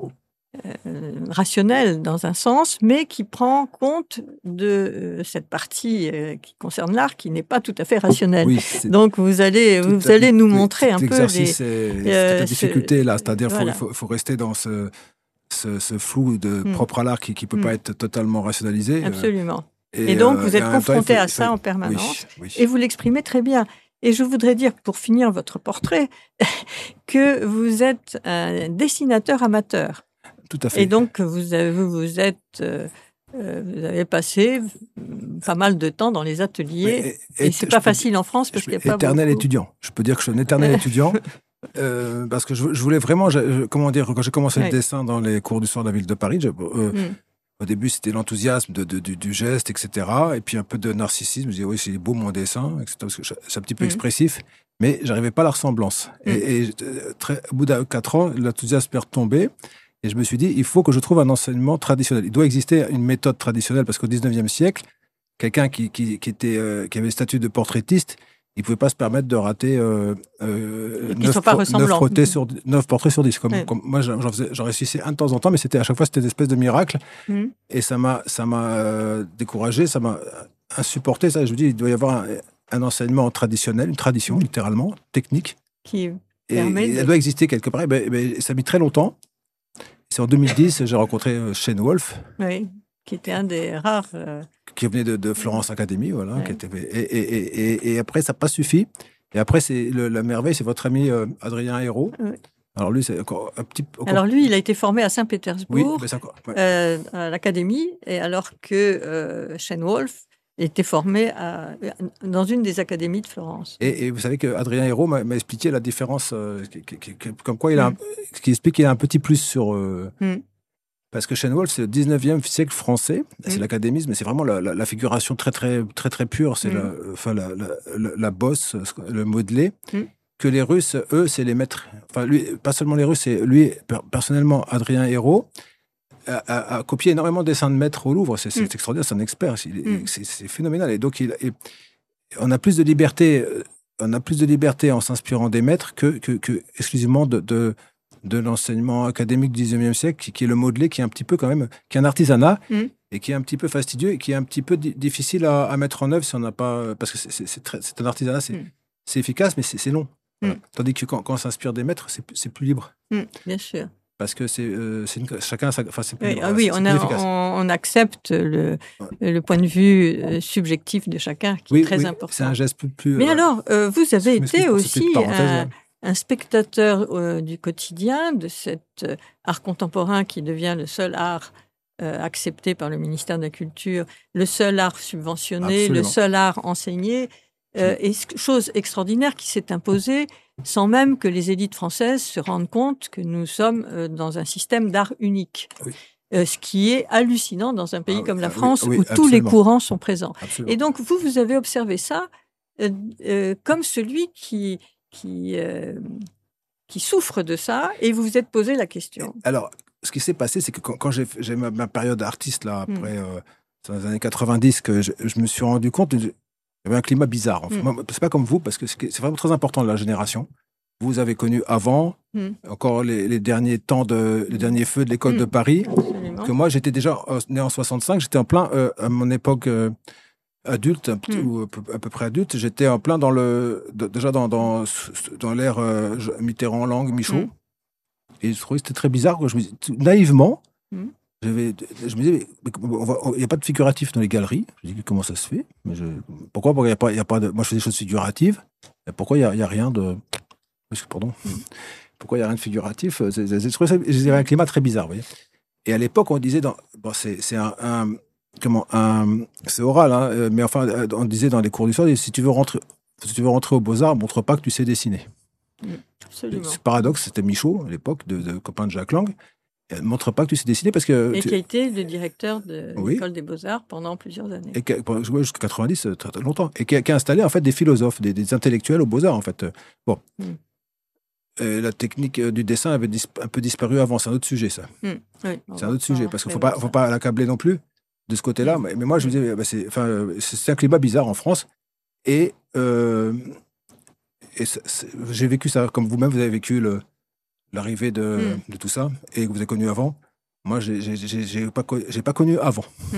euh, rationnel dans un sens, mais qui prend compte de euh, cette partie euh, qui concerne l'art, qui n'est pas tout à fait rationnelle. Oui, c'est Donc vous allez, tout vous à- allez nous oui, montrer tout un peu les... l'exercice, c'est, c'est euh, la ce- difficulté là, c'est-à-dire qu'il voilà. faut, faut rester dans ce, ce, ce flou de Mm. propre à l'art qui ne peut Mm. pas être totalement rationalisé. euh, Absolument. Et donc, vous êtes en même temps, il confronté faut- à il ça faut- en permanence. Oui, oui. Et vous l'exprimez très bien. Et je voudrais dire, pour finir votre portrait, que vous êtes un dessinateur amateur. Tout à fait. Et donc, vous, avez- vous vous êtes euh, euh, vous avez passé pas mal de temps dans les ateliers. Et, et, et c'est pas facile en France parce qu'il n'y a pas éternel beaucoup. étudiant. Je peux dire que je suis un éternel étudiant. Euh, parce que je, je voulais vraiment, je, comment dire, quand j'ai commencé ouais. le dessin dans les cours du soir de la ville de Paris, je, euh, mm. au début c'était l'enthousiasme de, de, du, du geste, et cetera. Et puis un peu de narcissisme. Je me disais, oui, c'est beau mon dessin, et cetera. Parce que c'est un petit peu mm. expressif, mais j'arrivais pas à la ressemblance. Mm. Et, et très, au bout de quatre ans, l'enthousiasme est retombé. Et je me suis dit, il faut que je trouve un enseignement traditionnel. Il doit exister une méthode traditionnelle parce qu'au dix-neuvième siècle, quelqu'un qui, qui, qui, était, euh, qui avait le statut de portraitiste, il ne pouvait pas se permettre de rater euh, euh, neuf, pro- sur, neuf portraits sur dix. Comme, ouais. comme, moi, j'en, faisais, j'en réussissais un de temps en temps, mais c'était, à chaque fois, c'était une espèce de miracle. Mmh. Et ça m'a, ça m'a euh, découragé, ça m'a insupporté. Ça. Je me dis, il doit y avoir un, un enseignement traditionnel, une tradition, littéralement, technique. Qui et, permet et de... elle doit exister quelque part. Et ben, ben, ça a mis très longtemps. C'est en deux mille dix, j'ai rencontré Shane Wolf. Oui, qui était un des rares... Euh... qui venait de, de Florence Academy, voilà. Ouais. Qui était, et, et, et, et après, ça n'a pas suffi. Et après, c'est le, la merveille, c'est votre ami euh, Adrien Hérault. Ouais. Alors lui, c'est encore un petit... Encore... Alors lui, il a été formé à Saint-Pétersbourg, oui, encore, ouais. euh, à l'Académie, et alors que euh, Shane Wolf était formé à, dans une des académies de Florence. Et, et vous savez qu'Adrien Hérault m'a, m'a expliqué la différence, euh, qui, qui, qui, comme quoi il a, mm. un, qui explique qu'il a un petit plus sur... Euh, mm. Parce que Shane Wolf, c'est le dix-neuvième siècle français, mmh. c'est l'académisme, mais c'est vraiment la, la, la figuration très, très, très, très pure, c'est mmh. la, enfin, la, la, la, la bosse, le modelé, mmh. que les Russes, eux, c'est les maîtres. Enfin, lui, pas seulement les Russes, c'est lui, personnellement, Adrien Hérault, a, a, a copié énormément de dessins de maîtres au Louvre, c'est, c'est mmh. extraordinaire, c'est un expert, c'est, mmh. c'est, c'est phénoménal. Et donc, il, et on a plus de liberté, on a plus de liberté en s'inspirant des maîtres que, que, que exclusivement de... de de l'enseignement académique du dix-neuvième siècle, qui, qui est le modelé, qui est un petit peu quand même, qui est un artisanat, mmh. et qui est un petit peu fastidieux, et qui est un petit peu di- difficile à, à mettre en œuvre si on n'a pas... Parce que c'est, c'est, c'est, très, c'est un artisanat, c'est, mmh. c'est efficace, mais c'est, c'est long. Mmh. Voilà. Tandis que quand, quand on s'inspire des maîtres, c'est, c'est plus libre. Mmh. Bien sûr. Parce que c'est, euh, c'est une, chacun... Enfin, c'est plus oui, libre. Ah oui, c'est, on, c'est a, on, on accepte le, ouais. le point de vue subjectif de chacun, qui oui, est très oui, important. C'est un geste plus... plus mais euh, alors, euh, vous avez été aussi... Un, un spectateur euh, du quotidien, de cet euh, art contemporain qui devient le seul art euh, accepté par le ministère de la Culture, le seul art subventionné, Absolument. le seul art enseigné, euh, et chose extraordinaire qui s'est imposée sans même que les élites françaises se rendent compte que nous sommes euh, dans un système d'art unique. Oui. Euh, ce qui est hallucinant dans un pays ah, comme la France, oui, oui, où absolument. tous les courants sont présents. Absolument. Et donc, vous, vous avez observé ça euh, euh, comme celui qui... Qui, euh, qui souffre de ça, et vous vous êtes posé la question. Alors, ce qui s'est passé, c'est que quand, quand j'ai, j'ai ma, ma période d'artiste, là, après, mm. euh, dans les années quatre-vingt-dix, que je, je me suis rendu compte qu'il y avait un climat bizarre. Enfin, mm. moi, c'est pas comme vous, parce que c'est, c'est vraiment très important, la génération. Vous avez connu avant, mm. encore les, les derniers temps, de, les derniers feux de l'école mm. de Paris, Absolument. que moi, j'étais déjà euh, né en soixante-cinq, j'étais en plein, euh, à mon époque... Euh, adulte, un petit, mm. ou à peu, à peu près adulte, j'étais en plein dans le, de, déjà dans, dans, dans l'ère euh, Mitterrand, Lang, Michaud. Mm. Et je trouvais que c'était très bizarre. Quoi. Je me disais, naïvement, mm. j'avais, je me disais, il n'y a pas de figuratif dans les galeries. Je me dis, comment ça se fait mais je, Pourquoi il n'y a, pas, y a pas de. Moi, je fais des choses figuratives. Et pourquoi il n'y a, a rien de. Pardon. Mm. Pourquoi il n'y a rien de figuratif c'est, c'est, Je trouvais ça, j'avais un climat très bizarre. Vous voyez. Et à l'époque, on disait, dans, bon, c'est, c'est un. un Comment un, c'est oral, hein, mais enfin, on disait dans les cours du soir, si tu veux rentrer, si tu veux rentrer aux Beaux-Arts, montre pas que tu sais dessiner. Absolument. C'est paradoxe, c'était Michaud à l'époque, de, de copain de Jacques Lang. Elle montre pas que tu sais dessiner parce que. Et tu... qui a été le directeur de oui. l'école des Beaux-Arts pendant plusieurs années. Et qui a, jusqu'à quatre-vingt-dix, très, très longtemps. Et qui a, qui a installé en fait des philosophes, des, des intellectuels aux Beaux-Arts en fait. Bon. Mm. Et la technique du dessin avait dis, un peu disparu avant. C'est un autre sujet, ça. Mm. Oui, c'est un autre sujet parce qu'il faut pas, faut pas l'accabler non plus. De ce côté-là, mais, mais moi je me disais, bah, c'est, enfin, c'est un climat bizarre en France, et, euh, et c'est, c'est, j'ai vécu ça comme vous-même, vous avez vécu le, l'arrivée de, mm. de tout ça, et que vous avez connu avant. Moi, j'ai, j'ai, j'ai, j'ai pas, j'ai pas connu avant. Mm.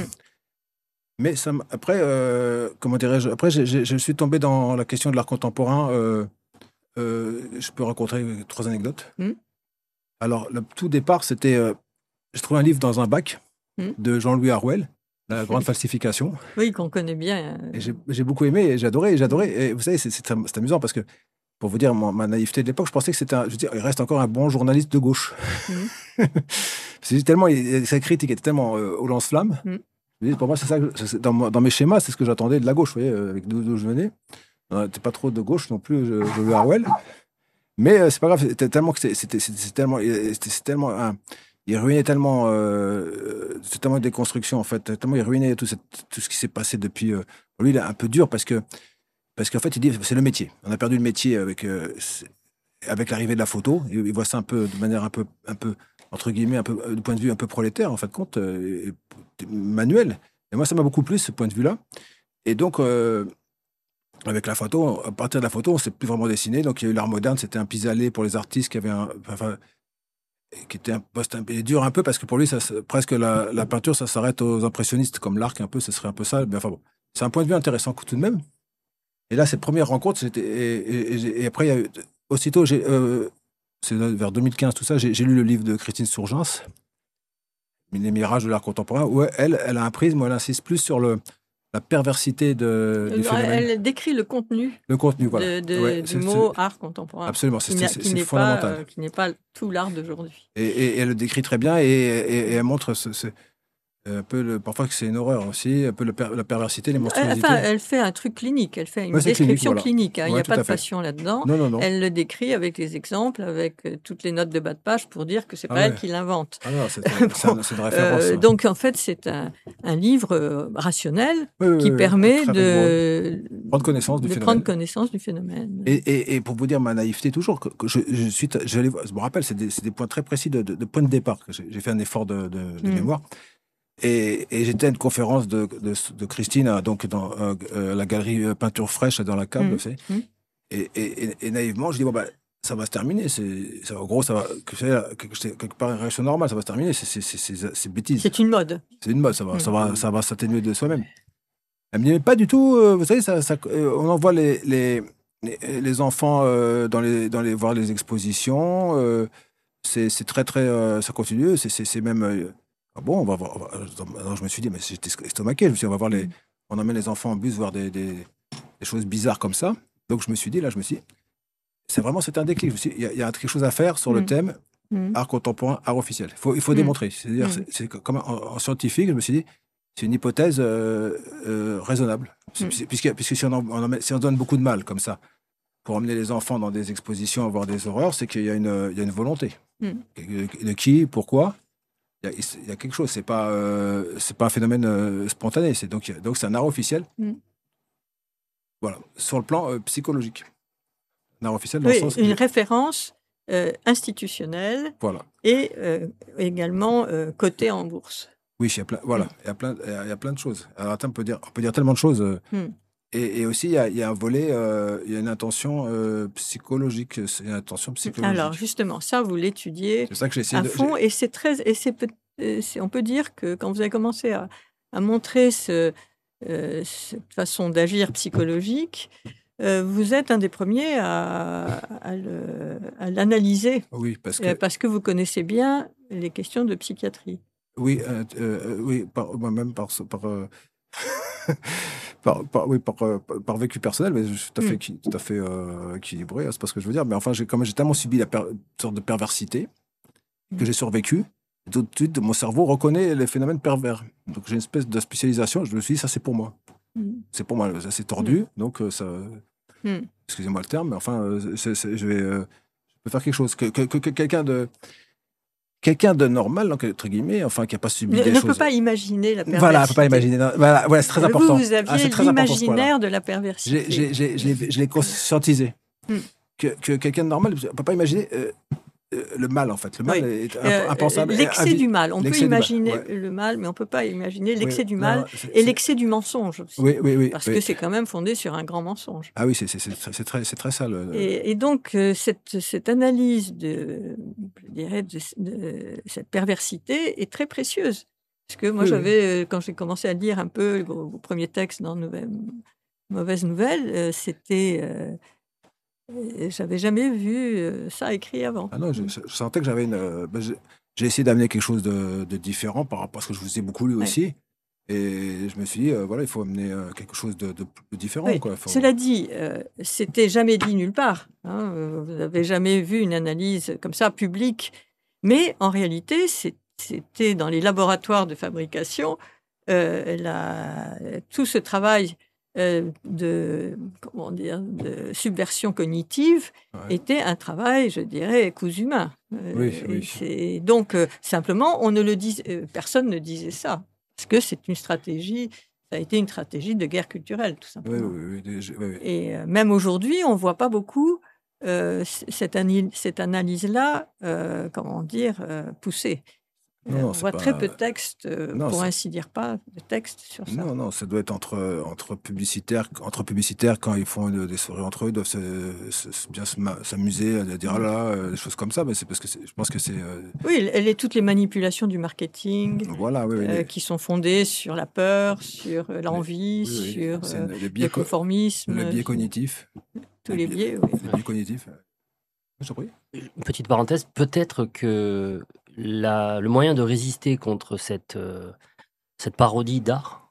Mais ça, après, euh, comment dirais-je, après, j'ai, j'ai, je suis tombé dans la question de l'art contemporain. Euh, euh, je peux raconter trois anecdotes. Mm. Alors, le tout départ, c'était, euh, j'ai trouvé un livre dans un bac mm. de Jean-Louis Harouel. La grande falsification. Oui, qu'on connaît bien. Et j'ai, j'ai beaucoup aimé, et j'ai adoré, et j'ai adoré. Et vous savez, c'est, c'est, c'est amusant parce que, pour vous dire ma, ma naïveté de l'époque, je pensais que c'était un, je veux dire, il reste encore un bon journaliste de gauche. Mmh. c'est tellement, sa critique était tellement euh, au lance-flamme. Mmh. Pour moi, c'est ça. C'est, dans, dans mes schémas, c'est ce que j'attendais de la gauche, vous voyez, avec d'où je venais. On n'était pas trop de gauche non plus, je, je le Harwell. Mais euh, c'est pas grave, c'était tellement que c'était, c'était, c'était tellement, c'était, c'était tellement, hein, il ruinait tellement, euh, c'est tellement de déconstruction en fait, tellement il ruinait tout, cette, tout ce qui s'est passé depuis. Euh, lui, il est un peu dur parce que, parce qu'en fait, il dit, c'est le métier. On a perdu le métier avec, euh, avec l'arrivée de la photo. Il, il voit ça un peu de manière un peu, un peu entre guillemets, un peu du point de vue un peu prolétaire en fin de compte, euh, manuel. Et moi, ça m'a beaucoup plu ce point de vue-là. Et donc. Euh, Avec la photo, à partir de la photo, on ne s'est plus vraiment dessiné. Donc, il y a eu l'art moderne, c'était un pis-aller pour les artistes qui avaient un, enfin, qui était un poste un peu dur un peu parce que pour lui, ça, presque la, la peinture, ça s'arrête aux impressionnistes comme l'arc un peu, ce serait un peu ça. Mais enfin bon, c'est un point de vue intéressant tout de même. Et là, cette première rencontre, c'était et, et, et après, il y a eu, aussitôt, j'ai, euh, c'est vers deux mille quinze, tout ça, j'ai, j'ai lu le livre de Christine Surgens, Les mirages de l'art contemporain, où elle, elle a un prisme où elle insiste plus sur le la perversité de, du phénomène. Elle décrit le contenu, le contenu voilà. de, de, ouais, du mot art contemporain. Absolument, c'est, qui, c'est, qui c'est n'est fondamental. Pas, euh, qui n'est pas tout l'art d'aujourd'hui. Et, et, et elle le décrit très bien et, et, et elle montre ce, ce, un peu le, parfois que c'est une horreur aussi, un peu le per, la perversité, les monstruosités. Enfin, elle fait un truc clinique, elle fait une ouais, description clinique. clinique. Hein, ouais, il n'y a pas de passion là-dedans. Non, non, non. Elle le décrit avec les exemples, avec euh, toutes les notes de bas de page pour dire que c'est ah pas ouais. elle qui l'invente. Ah non, c'est, bon, c'est, c'est une référence. Euh, donc en fait, c'est un, un livre euh, rationnel oui, oui, qui oui, permet de prendre connaissance du de phénomène. Prendre connaissance du phénomène. Et, et, et pour vous dire ma naïveté toujours, que, que je, je suis, je, je me rappelle, c'est des, c'est des points très précis de, de, de point de départ que j'ai, j'ai fait un effort de, de, de mm. mémoire. Et, et j'étais à une conférence de, de, de Christine, donc dans euh, la galerie Peinture Fraîche dans la Cave, mmh. c'est. Mmh. Et, et, et naïvement, je dis bon bah ça va se terminer, c'est, ça, en gros ça va quelque part une réaction normale, ça va se terminer, c'est, c'est, c'est, c'est, c'est bêtise. C'est une mode. C'est une mode, ça va, mmh. ça va, ça va s'atténuer de soi-même. Elle me dit mais pas du tout, euh, vous savez, ça, ça, euh, on envoie les, les, les, les enfants euh, dans les, dans les voir les expositions, euh, c'est, c'est très très, euh, ça continue, c'est, c'est, c'est même euh, ah bon, on va voir. On va, alors je me suis dit, mais j'étais estomaqué. Je me suis dit, on va voir les. On emmène les enfants en bus voir des, des, des choses bizarres comme ça. Donc je me suis dit, là, je me suis dit, c'est vraiment, c'est un déclic. Je me suis dit, il y, a, il y a quelque chose à faire sur mmh. le thème mmh. art contemporain, art officiel. Il faut, il faut mmh. démontrer. C'est-à-dire, mmh. c'est, c'est comme en, en scientifique, je me suis dit, c'est une hypothèse euh, euh, raisonnable. Mmh. Puisque, puisque si, on en, on en, si on donne beaucoup de mal comme ça pour emmener les enfants dans des expositions, voir des horreurs, c'est qu'il y a une, il y a une volonté. Mmh. De qui, pourquoi? Il y, a, il y a quelque chose, c'est pas, euh, c'est pas un phénomène euh, spontané, c'est donc, donc c'est un art officiel. Mm. Voilà, sur le plan euh, psychologique. Un art officiel dans oui, le sens. Une que... référence euh, institutionnelle voilà. et euh, également euh, cotée en bourse. Oui, il y a plein, voilà, mm. il y a plein, il y a plein de choses. Alors, attends, on peut dire, on peut dire tellement de choses. Euh, mm. et, et aussi, il y, a, il y a un volet, euh, il y a une intention euh, psychologique. C'est une intention psychologique. Alors, justement, ça, vous l'étudiez c'est ça que j'ai essayé à de, fond. j'ai... Et c'est très, et c'est, c'est, on peut dire que quand vous avez commencé à, à montrer ce, euh, cette façon d'agir psychologique, euh, vous êtes un des premiers à, à, le, à l'analyser. Oui, parce que... parce que vous connaissez bien les questions de psychiatrie. Oui, euh, euh, oui, par, moi-même par... par euh... par, par, oui, par, par, par vécu personnel, mais je suis tout à fait, mm. tout à fait euh, équilibré, c'est pas ce que je veux dire. Mais enfin, j'ai, comme j'ai tellement subi la per, sorte de perversité mm. que j'ai survécu, tout de suite, mon cerveau reconnaît les phénomènes pervers. Donc j'ai une espèce de spécialisation, je me suis dit, ça c'est pour moi. Mm. C'est pour moi, ça c'est tordu, mm. donc ça... Mm. Excusez-moi le terme, mais enfin, c'est, c'est, je, vais, euh, je peux faire quelque chose. Que, que, que, que quelqu'un de... Quelqu'un de normal, entre guillemets, enfin, qui n'a pas subi ne, des ne choses... Ne peut pas imaginer la perversité. Voilà, ne peut pas imaginer. Voilà, voilà, c'est très important. Vous, vous aviez ah, très l'imaginaire de la perversité. J'ai, j'ai, j'ai, je l'ai conscientisé. Hmm. Que, que quelqu'un de normal ne peut pas imaginer euh, euh, le mal, en fait. Le mal oui. est euh, impensable. L'excès et, du mal. On l'excès peut imaginer mal, ouais. le mal, mais on ne peut pas imaginer l'excès oui, du mal non, c'est, et c'est... l'excès du mensonge aussi. Oui, oui, oui. Parce oui. que c'est quand même fondé sur un grand mensonge. Ah oui, c'est, c'est, c'est, c'est, très, c'est très ça. Le... Et, et donc, euh, cette, cette analyse de, je dirais, de, de cette perversité est très précieuse. Parce que moi, oui, j'avais, oui. quand j'ai commencé à lire un peu vos, vos premiers textes dans Nouvelle, Mauvaise Nouvelle, euh, c'était... Euh, j'avais jamais vu euh, ça écrit avant. Ah non, je, je sentais que j'avais une... Euh, ben j'ai, j'ai essayé d'amener quelque chose de, de différent par rapport à ce que je vous ai beaucoup lu ouais. aussi. Et je me suis dit, euh, voilà, il faut amener euh, quelque chose de, de, de différent. Oui. Quoi. Faut... Cela dit, euh, c'était jamais dit nulle part. Hein. Vous n'avez jamais vu une analyse comme ça, publique. Mais en réalité, c'est, c'était dans les laboratoires de fabrication euh, la, tout ce travail euh, de, comment dire, de subversion cognitive ouais. était un travail, je dirais, cousu main. Euh, oui, oui. C'est, donc, euh, simplement, on ne le dis, euh, personne ne disait ça, parce que c'est une stratégie, ça a été une stratégie de guerre culturelle, tout simplement. Oui, oui, oui, oui, oui. Et euh, même aujourd'hui, on ne voit pas beaucoup euh, cette, ani- cette analyse-là, euh, comment dire, euh, poussée. Non, non, on voit pas... très peu de textes, euh, non, pour c'est... ainsi dire pas, de textes sur ça. Non, non, ça doit être entre, entre, publicitaires, entre publicitaires, quand ils font des soirées entre eux, ils doivent se, se, bien s'amuser, à dire, ah là, des choses comme ça, mais c'est parce que c'est, je pense que c'est... Euh... Oui, elle est toutes les manipulations du marketing, voilà, oui, oui, euh, les... qui sont fondées sur la peur, sur l'envie, oui, oui, sur euh, le, biais le conformisme. Le biais cognitif. Tous les biais, oui. Les biais cognitifs. Je t'en prie. Une petite parenthèse, peut-être que la, le moyen de résister contre cette, euh, cette parodie d'art,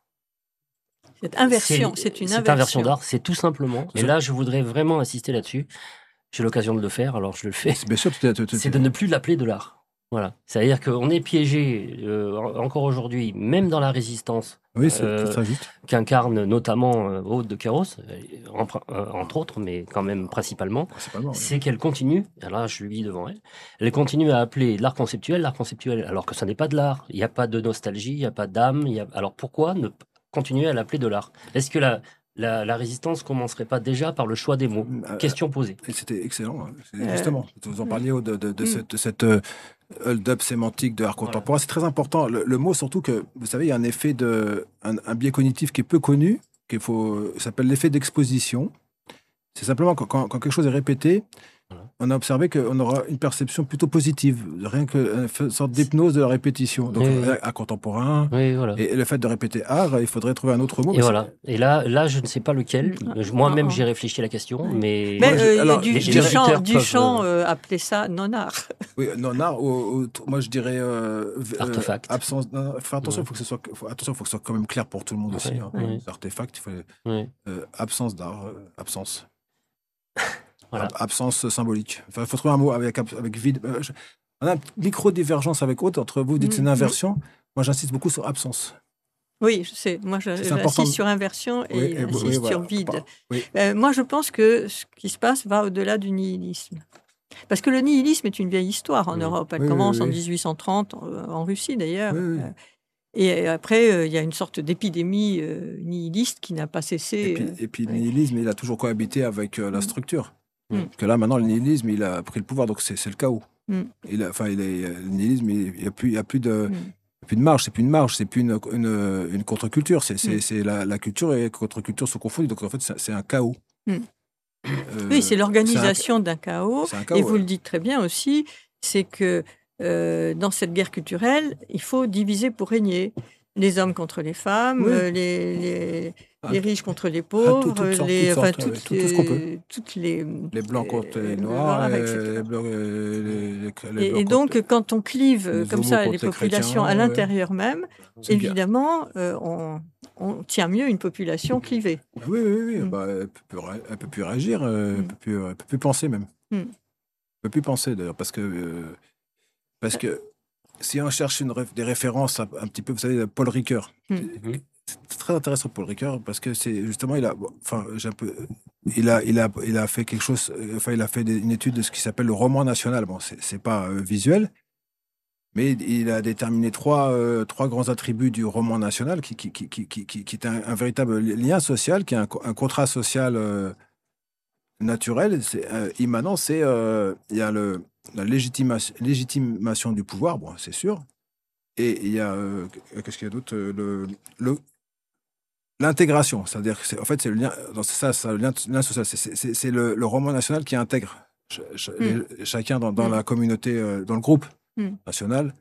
cette inversion, c'est, c'est une cette inversion. inversion d'art, c'est tout simplement, et là je voudrais vraiment insister là-dessus, j'ai l'occasion de le faire, alors je le fais, c'est, bien sûr, tu, tu, tu, c'est de ne plus l'appeler de l'art. Voilà. C'est-à-dire qu'on est piégé, euh, encore aujourd'hui, même dans la résistance, oui, c'est, euh, c'est très juste. qu'incarne notamment euh, Aude de Queyros, euh, en, euh, entre autres, mais quand même principalement, principalement c'est oui. qu'elle continue, alors là je lui dis devant elle, elle continue à appeler l'art conceptuel, l'art conceptuel, alors que ça n'est pas de l'art, il n'y a pas de nostalgie, il n'y a pas d'âme, il y a... alors pourquoi ne continuer à l'appeler de l'art ? Est-ce que la... La, la résistance commencerait pas déjà par le choix des mots ? euh, Question posée. Et c'était excellent, hein. C'est justement. Euh, vous en parliez de, de, de, de, mm. cette, de cette euh, hold-up sémantique de l'art contemporain. Voilà. C'est très important. Le, le mot, surtout que, vous savez, il y a un effet de, un, un biais cognitif qui est peu connu, qu'il faut, ça s'appelle l'effet d'exposition. C'est simplement quand, quand, quand quelque chose est répété, voilà. On a observé qu'on aura une perception plutôt positive, rien qu'une sorte d'hypnose de la répétition. Donc, oui, oui. art contemporain, oui, voilà. Et le fait de répéter art, il faudrait trouver un autre mot. Et voilà. Et là, là, je ne sais pas lequel. Moi-même, j'ai réfléchi à la question, mais... Mais euh, alors, du, Duchamp, Duchamp peuvent... euh, appelait ça non-art. Oui, non-art, ou, ou, moi je dirais... Euh, artefact. Euh, absence... Non, enfin, attention, il ouais. faut que ce soit, faut, attention, faut que ce soit quand même clair pour tout le monde aussi. Ouais, hein. ouais. Artefact, il faut... Ouais. Euh, absence d'art, euh, absence. Voilà. Absence symbolique. Enfin, il faut trouver un mot avec, avec vide. Je... On a une micro-divergence avec autre entre vous, vous dites mmh. c'est une inversion. Moi, j'insiste beaucoup sur absence. Oui, je sais. Moi, je, j'insiste sur inversion et, oui, et j'insiste oui, sur voilà. vide. Oui. Euh, moi, je pense que ce qui se passe va au-delà du nihilisme. Parce que le nihilisme est une vieille histoire en oui. Europe. Elle oui, commence oui, oui. en dix-huit cent trente, en Russie d'ailleurs. Oui, oui. Et après, il euh, y a une sorte d'épidémie euh, nihiliste qui n'a pas cessé. Et puis, euh, et puis le nihilisme, il a toujours cohabité avec euh, la structure. Mm. Parce que là, maintenant, le nihilisme, il a pris le pouvoir, donc c'est, c'est le chaos. Mm. Il a, enfin, il est, le nihilisme, il n'y a, plus, il y a plus de... Mm. plus de marge, c'est plus une marge, c'est plus une, une, une contre-culture. C'est, c'est, mm. c'est la, la culture et la contre-culture sont confondues. Donc en fait, c'est, c'est un chaos. Mm. Euh, oui, c'est l'organisation c'est un, d'un chaos. Un chaos. Et vous ouais. le dites très bien aussi, c'est que euh, dans cette guerre culturelle, il faut diviser pour régner. Les hommes contre les femmes, oui. euh, les, les, les riches contre les pauvres, ah, tout, toutes sortes, les, toutes enfin, sortes, toutes, ouais, tout, tout ce qu'on peut. Toutes les, les blancs contre les, les noirs, les, les blancs, les, les, les et, blancs et donc, contre, quand on clive comme ça les populations chrétiens, à l'intérieur ouais. même, c'est évidemment, euh, on, on tient mieux une population clivée. Oui, oui, oui. Mm. Bah, elle ne peut plus réagir, elle ne mm. peut, peut plus penser même. Mm. Elle ne peut plus penser d'ailleurs, parce que... Euh, parce que si on cherche une, des références un, un petit peu, vous savez, Paul Ricoeur. Mmh. C'est très intéressant Paul Ricoeur parce que c'est justement il a, enfin, j'ai un peu, il a, il a, il a fait quelque chose. Enfin, il a fait des, une étude de ce qui s'appelle le roman national. Bon, c'est, c'est pas euh, visuel, mais il a déterminé trois, euh, trois grands attributs du roman national qui, qui, qui, qui, qui, qui, qui est un, un véritable lien social, qui est un, un contrat social euh, naturel, c'est euh, immanent. C'est euh, il y a le la légitimation, légitimation du pouvoir, bon, c'est sûr. Et il y a, euh, qu'est-ce qu'il y a d'autre le, le, l'intégration, c'est-à-dire que c'est, en fait, c'est le lien, c'est ça, c'est le lien, lien social, c'est, c'est, c'est le, le roman national qui intègre ch- ch- mm. les, chacun dans, dans mm. la communauté, euh, dans le groupe mm. national.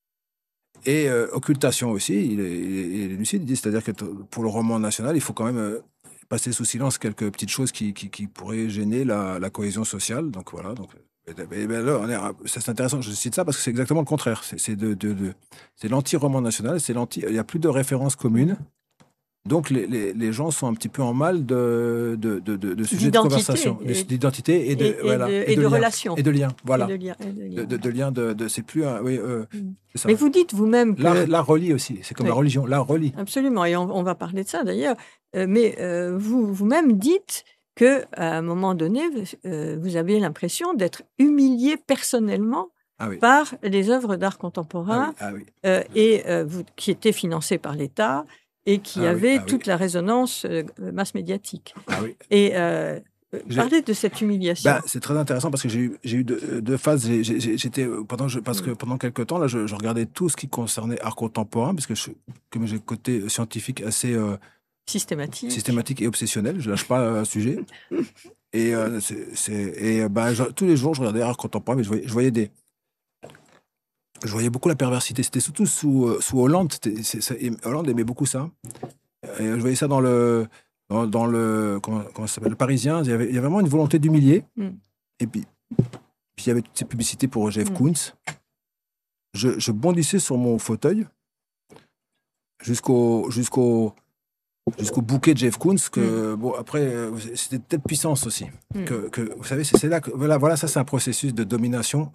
Et euh, occultation aussi, il est, il est, il est lucide, il dit, c'est-à-dire que t- pour le roman national, il faut quand même euh, passer sous silence quelques petites choses qui, qui, qui pourraient gêner la, la cohésion sociale. Donc voilà, donc... Et ben là, on est, c'est intéressant, je cite ça parce que c'est exactement le contraire. C'est, c'est, de, de, de, c'est l'anti-roman national, c'est l'anti, il n'y a plus de références communes. Donc, les, les, les gens sont un petit peu en mal de, de, de, de, de sujets de conversation, et, d'identité et de, et, voilà, et de, et de, et de lien, relations. Et de liens, voilà. Et de liens. De, de, de liens, de, de, c'est plus... Un, oui, euh, mm. c'est ça. Mais vous dites vous-même que... L'art, l'art relie aussi, c'est comme oui. la religion, l'art relie. Absolument, et on, on va parler de ça d'ailleurs. Euh, mais euh, vous, vous-même dites qu'à un moment donné, euh, vous avez l'impression d'être humilié personnellement ah oui. par les œuvres d'art contemporain ah oui, ah oui. Euh, et euh, vous, qui étaient financées par l'État et qui ah avaient oui, ah toute oui. la résonance euh, masse médiatique. Ah oui. Et euh, parlez de cette humiliation. Ben, c'est très intéressant parce que j'ai eu, j'ai eu deux, deux phases. J'ai, j'ai, j'étais pendant, je, parce que pendant quelques temps là, je, je regardais tout ce qui concernait art contemporain parce que je, comme j'ai un côté scientifique assez euh, systématique, systématique et obsessionnel, je lâche pas un sujet. Et euh, c'est, c'est, et ben, je, tous les jours, je regardais art contemporain, mais je voyais, je voyais des Je voyais beaucoup la perversité. C'était surtout sous, sous Hollande. C'était, c'est, c'est, Hollande aimait beaucoup ça. Et je voyais ça dans le, dans, dans le, comment, comment ça s'appelle, le Parisien. Il y avait, il y avait vraiment une volonté d'humilier. Mm. Et puis, puis il y avait toutes ces publicités pour Jeff mm. Koons. Je, je bondissais sur mon fauteuil jusqu'au, jusqu'au, jusqu'au bouquet de Jeff Koons. Que mm. bon, après, c'était peut-être puissance aussi. Mm. Que, que vous savez, c'est, c'est là que voilà, voilà, ça c'est un processus de domination.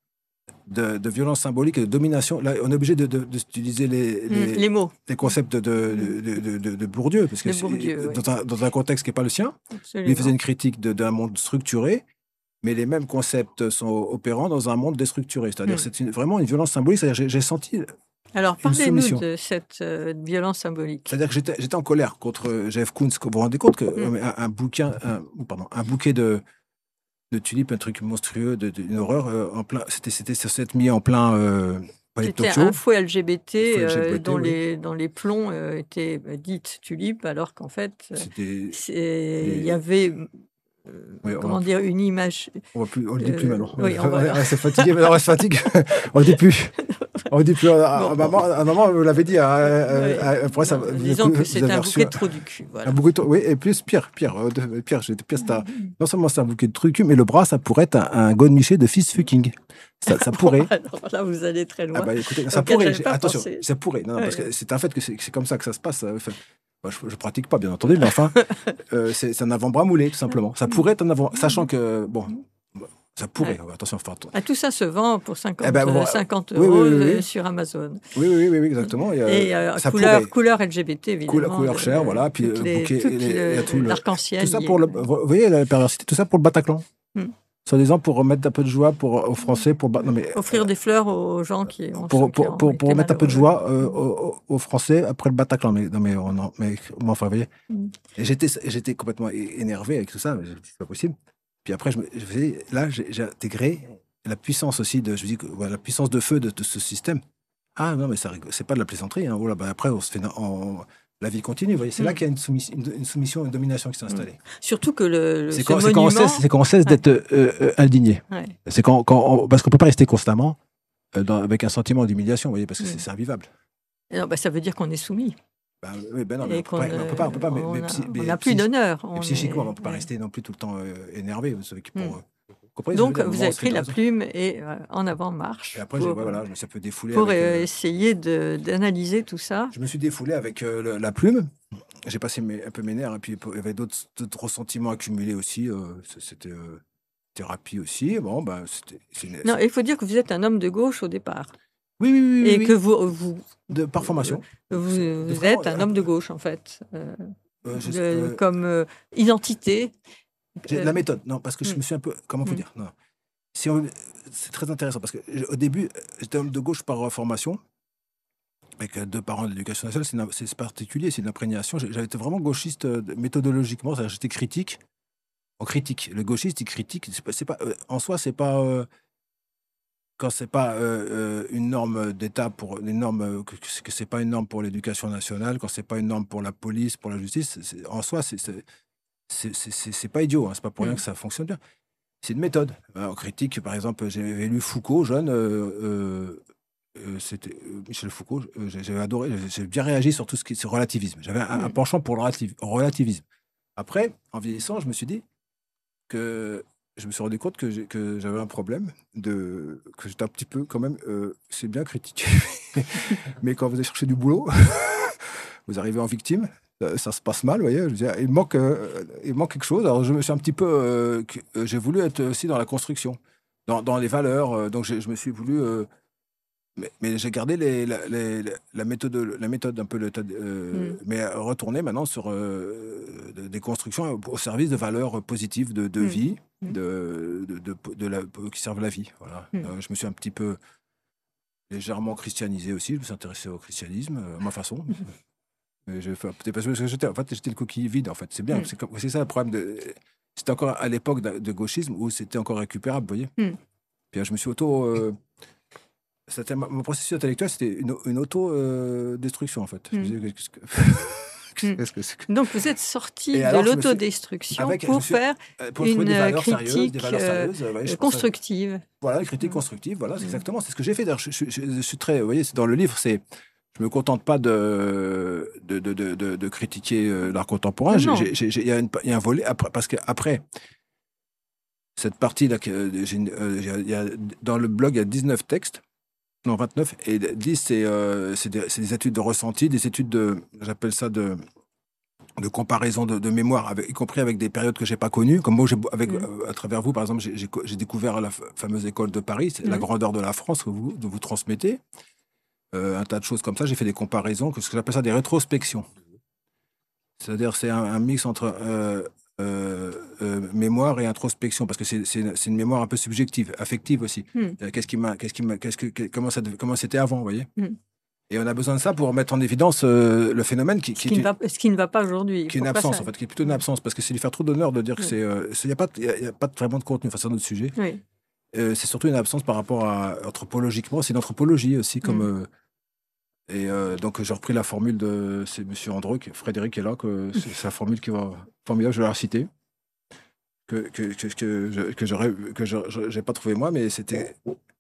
De, de violence symbolique et de domination. Là, on est obligé de, de, d'utiliser les, les, les mots, les concepts de, de, de, de, de, de Bourdieu, parce que Bourdieu, dans, un, dans un contexte qui n'est pas le sien, Absolument. il faisait une critique de, d'un monde structuré, mais les mêmes concepts sont opérants dans un monde déstructuré. C'est-à-dire, mm. c'est une, vraiment une violence symbolique. C'est-à-dire, j'ai, j'ai senti. Alors, parlez-nous de cette euh, violence symbolique. C'est-à-dire que j'étais, j'étais en colère contre Jeff Koons. Vous vous rendez compte que mm. un, un bouquin, un, pardon, un bouquet de de tulipes, un truc monstrueux, de, de, une horreur, euh, en plein, c'était, c'était sur cette mis en plein euh, C'était un fouet L G B T, L G B T euh, dont, oui. les, dont les plombs euh, étaient dites tulipes, alors qu'en fait, il des... y avait, euh, oui, comment va... dire, une image... On ne le dit plus maintenant. Oui, on va... on reste fatigué, maintenant on reste fatigué. On ne le dit plus. On ne dit plus. À, bon, maman, à maman, vous l'avez dit. À, oui. à, à, après, ça, disons que c'est un bouquet de trous du cul. Voilà. Un bouquet de, oui, et plus pire, pire, pire, pire, pire c'est un, non seulement c'est un bouquet de trous du cul, mais le bras, ça pourrait être un, un godemiché de fist fucking. Ça, ça pourrait. Alors là, vous allez très loin. Ah bah, écoutez, ça pourrait. Attention, pensé. ça pourrait. Non, non, parce que c'est un fait que c'est, c'est comme ça que ça se passe. Enfin, moi, je, je pratique pas, bien entendu, mais enfin, euh, c'est, c'est un avant-bras moulé, tout simplement. Ça pourrait être un avant, sachant que bon. Ça pourrait, ouais. Attention. Enfin, ah, tout ça se vend pour cinquante, eh ben, bon, cinquante oui, euros oui, oui, oui. sur Amazon. Oui, oui, oui, oui exactement. Et, euh, et euh, ça couleur, couleur L G B T, évidemment. Couleur, couleur chère, voilà. Puis, les, bouquet, tout les, le, tout le, l'arc-en-ciel. Tout ça pour le, vous voyez la perversité, tout ça pour le Bataclan. Hmm. Soi-disant pour remettre un peu de joie pour, aux Français. Pour, non, mais, offrir euh, des fleurs aux gens qui ont Pour, pour, qui pour, ont pour remettre un peu de joie euh, aux, aux Français après le Bataclan. Mais, non, mais, on, mais, mais enfin, vous voyez. Hmm. Et j'étais, j'étais complètement énervé avec tout ça, mais c'est pas possible. Puis après, je me, je, là, j'ai, j'ai intégré la puissance aussi de, je dis que voilà, la puissance de feu de, de ce système. Ah non, mais ça, c'est pas de la plaisanterie. Hein. Voilà, bah après, on se fait, on, la vie continue. Vous voyez, c'est mmh. là qu'il y a une soumission, une, une soumission, une domination qui s'est installée. Mmh. Surtout que le, le c'est, quand, monument... c'est, quand on cesse, c'est quand on cesse ouais. d'être euh, euh, indigné. Ouais. C'est quand, quand on, parce qu'on peut pas rester constamment euh, dans, avec un sentiment d'humiliation. Vous voyez, parce que mmh. c'est, c'est invivable. Non, bah, ça veut dire qu'on est soumis. Ben, oui, ben non, mais on ne peut pas, on peut pas, mais, on mais, a, psy, on n'a plus d'honneur. On psychiquement, est... on ne peut pas ouais. rester non plus tout le temps euh, énervé. Vous savez, pour, mmh. Donc, vous avez pris la plume et euh, en avant marche. Et après, pour, ouais, voilà, je me suis un peu défoulé. Pour avec, euh, essayer de, d'analyser tout ça. Je me suis défoulé avec euh, le, la plume. J'ai passé mes, un peu mes nerfs. Et puis, il y avait d'autres, d'autres ressentiments accumulés aussi. Euh, c'était euh, thérapie aussi. Bon, bah, c'était, c'est une, non, il faut dire que vous êtes un homme de gauche au départ. Oui, oui, oui. Et oui, que oui. vous, vous. De, par formation. Vous, vous de êtes un homme de gauche, en fait. Euh, euh, je, de, euh, comme euh, identité. J'ai, la méthode, non, parce que je mm. me suis un peu. Comment vous mm. dire non. Si on, c'est très intéressant parce qu'au début, j'étais homme de gauche par formation, avec deux parents de l'éducation nationale, c'est, une, c'est particulier, c'est une imprégnation. J'avais été vraiment gauchiste méthodologiquement, c'est-à-dire j'étais critique. On critique. Le gauchiste, il critique. C'est pas, c'est pas, en soi, c'est pas. Euh, quand c'est pas euh, une norme d'État, pour, une norme, que, que c'est pas une norme pour l'éducation nationale, quand c'est pas une norme pour la police, pour la justice, c'est, en soi, c'est, c'est, c'est, c'est, c'est, c'est pas idiot. Hein, c'est pas pour rien que ça fonctionne bien. C'est une méthode. En critique, par exemple, j'avais lu Foucault, jeune, euh, euh, c'était euh, Michel Foucault, euh, j'avais adoré, j'ai bien réagi sur tout ce qui est relativisme. J'avais un, un penchant pour le relativisme. Après, en vieillissant, je me suis dit que je me suis rendu compte que, j'ai, que j'avais un problème, de, que j'étais un petit peu quand même, euh, c'est bien critiqué, mais quand vous allez chercher du boulot, vous arrivez en victime, ça, ça se passe mal, vous voyez. Je veux dire, il manque, euh, il manque quelque chose. Alors je me suis un petit peu, euh, que- j'ai voulu être aussi dans la construction, dans, dans les valeurs. euh, donc j'ai- je me suis voulu, euh, mais, mais j'ai gardé les, la, les- la- la méthode, la méthode un peu, le, euh, Mm. mais retourner maintenant sur euh, de- des constructions au service de valeurs positives de, de Mm. vie, Mm. de, de, de, de la, qui servent la vie. Voilà. Mm. Euh, je me suis un petit peu légèrement christianisé aussi. Je me suis intéressé au christianisme, euh, à ma façon. Et j'ai fait- peut-être parce que j'étais, en fait, j'étais le coquille vide, en fait. C'est bien, Mm. c'est, comme- c'est ça le problème. De, c'était encore à l'époque de, de gauchisme où c'était encore récupérable, vous voyez. Mm. Puis euh, je me suis auto... euh, c'était, ma- mon processus intellectuel, c'était une, une auto-destruction, en fait. Je me Mm. disais, qu'est-ce que... Mm. qu'est-ce que c'est que- Donc vous êtes sorti Et de alors, je me suis- l'autodestruction avec- je pour me suis- faire euh, pour une trouver des valeurs critique, sérieuses, des valeurs euh, sérieuses, euh, ouais, je euh, pense à- constructive. Voilà, une critique Mm. constructive, voilà, c'est Mm. exactement, c'est ce que j'ai fait. D'ailleurs, je, je- je- je suis très, vous voyez, c'est dans le livre, c'est, je me contente pas de de, de, de, de- de critiquer euh, l'art contemporain. Non, non. J'ai- j'ai- j'ai- Il y, a une- il y a un volet après, parce que après cette partie là, que j'ai une- euh, il y a- il y a- dans le blog, il y a dix-neuf textes, non vingt-neuf, et dix c'est euh, c'est des, c'est des études de ressenti, des études de, j'appelle ça de de comparaison de, de mémoire, avec, y compris avec des périodes que j'ai pas connues. Comme moi, j'ai, avec, Mm. euh, à travers vous, par exemple, j'ai, j'ai, co- j'ai découvert la f- fameuse école de Paris, c'est la Mm. grandeur de la France que vous, que vous transmettez. Euh, un tas de choses comme ça. J'ai fait des comparaisons, que ce que j'appelle ça des rétrospections. C'est-à-dire, c'est un, un mix entre euh, euh, euh, mémoire et introspection, parce que c'est, c'est, c'est une mémoire un peu subjective, affective aussi. Mm. Euh, Qu'est-ce qui m'a, qu'est-ce qui m'a, qu'est-ce que, que- comment ça, devait- comment c'était avant, vous voyez. Mm. Et on a besoin de ça pour mettre en évidence euh, le phénomène qui, Ce qui qui, est ne va, ce qui ne va pas aujourd'hui. qui est une Pourquoi absence, ça- en fait, qui est plutôt une absence, parce que c'est lui faire trop d'honneur de dire que Oui. c'est. euh, c'est- Il n'y a, pas de- il y a- il y a pas de- vraiment de contenu face à notre sujet. Oui. Euh, c'est surtout une absence par rapport à anthropologiquement. C'est une anthropologie aussi, comme. Mm. euh, et euh, donc, j'ai repris la formule de. C'est M. Andreu, qui- Frédéric est là, que c'est c'est la formule qui va. Formidable, je vais la reciter. Que, que, que, que, je- que j'aurais que je n'ai pas trouvé moi, mais c'était.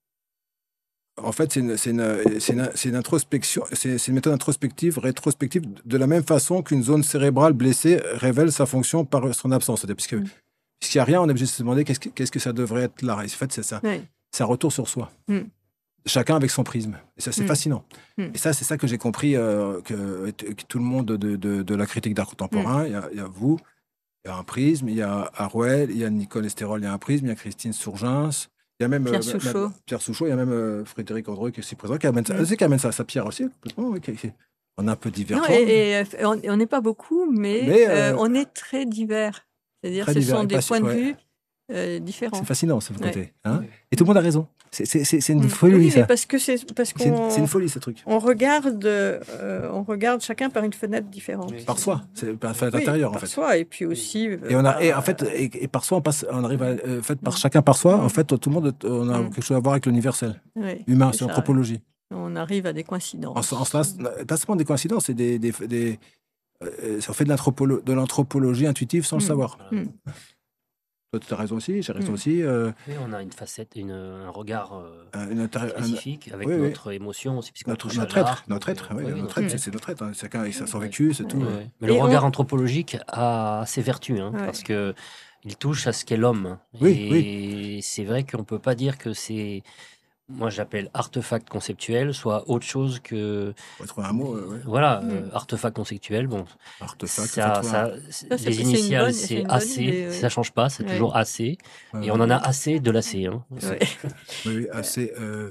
En fait, c'est une, c'est une, c'est une, c'est une introspection, c'est c'est une méthode introspective, rétrospective, de la même façon qu'une zone cérébrale blessée révèle sa fonction par son absence. C'est-à-dire, puisque, Mm. puisqu'il n'y a rien, on est obligé de se demander qu'est-ce que, qu'est-ce que ça devrait être là. Et en fait, c'est ça. Oui. C'est un retour sur soi. Mm. Chacun avec son prisme. Et ça, c'est Mm. fascinant. Mm. Et ça, c'est ça que j'ai compris, euh, que, que tout le monde de, de, de la critique d'art contemporain, il y a- il y, a vous, il y a un prisme, il y a Harouel, il y a Nicole Estérol, il y a un prisme, il y a Christine Sourgens, il y a même Pierre euh, Souchot. même- Pierre Souchot, il y a même euh, Frédéric Andreu qui est ici présent, qui amène ça, Mm. c'est qui amène ça, ça Pierre aussi, complètement, oui, qui- qui- on est un peu Non, divergents. et, et, euh, on on n'est pas beaucoup, mais, Mais, euh, euh, on est très divers. C'est-à-dire, très ce divers sont et des passion- points de ouais. vue euh, différents. C'est fascinant, ce Ouais. côté. Hein, et tout le monde a raison. C'est, c'est, c'est, c'est une Mm. folie, Oui, mais ça. parce que c'est parce C'est une, qu'on c'est une folie, ce truc. on regarde, euh, on regarde chacun par une fenêtre différente. Oui. Par soi, c'est par la fenêtre Oui, intérieure, en par fait. soi, et puis aussi. euh, Et, on a, par- et en fait, et, et par soi, on, passe, on arrive à. euh, fait, par chacun par soi, Mm. en fait, tout le monde, on a Mm. quelque chose à voir avec l'universel. oui, Humain, c'est c'est ça, l'anthropologie. on arrive à des En, coïncidences. ce- en cela, c'est pas seulement des coïncidences, c'est des. des, des euh, on fait de, l'anthropolo- de l'anthropologie intuitive sans le Mm. savoir. Mm. Toi, tu as raison aussi, j'ai raison Mm. aussi. euh, Oui, on a une facette, une, un regard euh, un- une inter- un- spécifique avec oui, oui. notre émotion aussi. puisqu'on notre, touche à notre être, l'art. notre être, oui, Oui, oui, notre être, c'est, c'est notre être. hein. Chacun avec sa- son vécu, c'est tout. Ouais, euh. ouais. Mais le Et regard on- anthropologique a ses vertus, hein, Ouais. parce que il touche à ce qu'est l'homme. Oui, et c'est vrai qu'on peut pas dire que c'est, moi j'appelle artefact conceptuel, soit autre chose que, On va trouver un mot, euh, ouais. voilà, Mm. euh, artefact conceptuel. Bon, Artefact. ça, faut trouver un- ça, Ça, c'est- c'est les une initiales bonne- c'est c'est une bonne A C, idée, oui. ça change pas, c'est Ouais. toujours A C, euh, et on en a assez de l'A C. Hein. Ouais. Oui, oui, assez. Euh...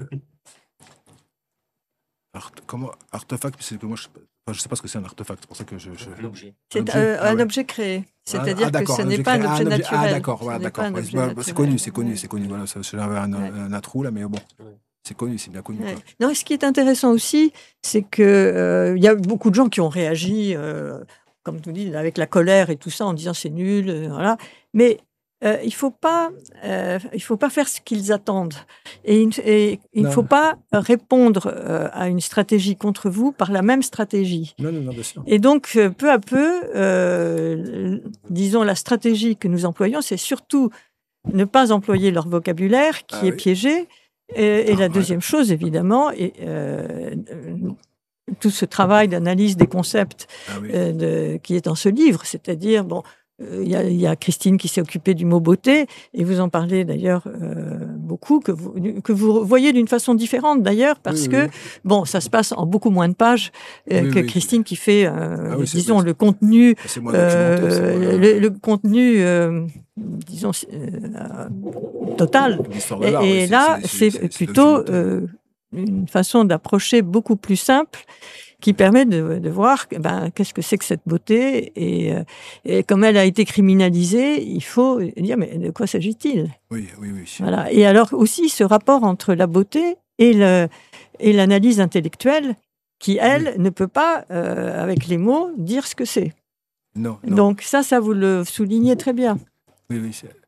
Art... Comment Artefact, c'est que moi, je sais pas, enfin, je sais pas ce que c'est un artefact, c'est pour ça que je. je... Un objet. C'est objet. euh, Ah un ouais. objet créé. C'est-à-dire Ah, que d'accord, ce un n'est objet pas un créé. Ah, objet objet- naturel. Ah, d'accord, Ce voilà, n'est d'accord. pas un Ouais, objet bah, c'est naturel. connu, c'est connu, Ouais. c'est connu. Voilà, ça, j'avais un, Ouais. un, un trou là, mais bon, Ouais. c'est connu, c'est bien connu. Ouais. quoi. Non, et ce qui est intéressant aussi, c'est que euh, il y a beaucoup de gens qui ont réagi, euh, comme tu dis, avec la colère et tout ça, en disant c'est nul, euh, voilà. Mais euh, il faut pas, euh, il faut pas faire ce qu'ils attendent, et, il- et il ne Non. faut pas répondre euh, à une stratégie contre vous par la même stratégie. Non, non, non, bien sûr. Et donc, euh, peu à peu, euh, disons, la stratégie que nous employons, c'est surtout ne pas employer leur vocabulaire qui Ah est oui. piégé. Et, et Ah, la ouais. deuxième chose, évidemment, est, euh, euh, tout ce travail d'analyse des concepts Ah oui. euh, de- qui est dans ce livre, c'est-à-dire, bon, il y a, il y a Christine qui s'est occupée du mot beauté, et vous en parlez d'ailleurs euh, beaucoup, que vous, que vous voyez d'une façon différente d'ailleurs, parce oui, que, oui. bon, ça se passe en beaucoup moins de pages euh, oui, que oui. Christine qui fait, euh, Ah oui, c'est disons, vrai. le contenu, C'est moins documenté, euh, c'est moins- le, le contenu, euh, disons, euh, total. L'histoire de Et, l'art, et oui, là, c'est- c'est c'est- c'est plutôt documenté. euh, une façon d'approcher beaucoup plus simple, qui permet de, de voir ben, qu'est-ce que c'est que cette beauté, et, euh, et comme elle a été criminalisée, il faut dire mais de quoi s'agit-il? Oui, oui, oui. Voilà. Et alors aussi ce rapport entre la beauté et le et l'analyse intellectuelle, qui elle Oui. ne peut pas euh, avec les mots dire ce que c'est. Non, non. Donc ça, ça vous le soulignez très bien. Oui, oui. c'est-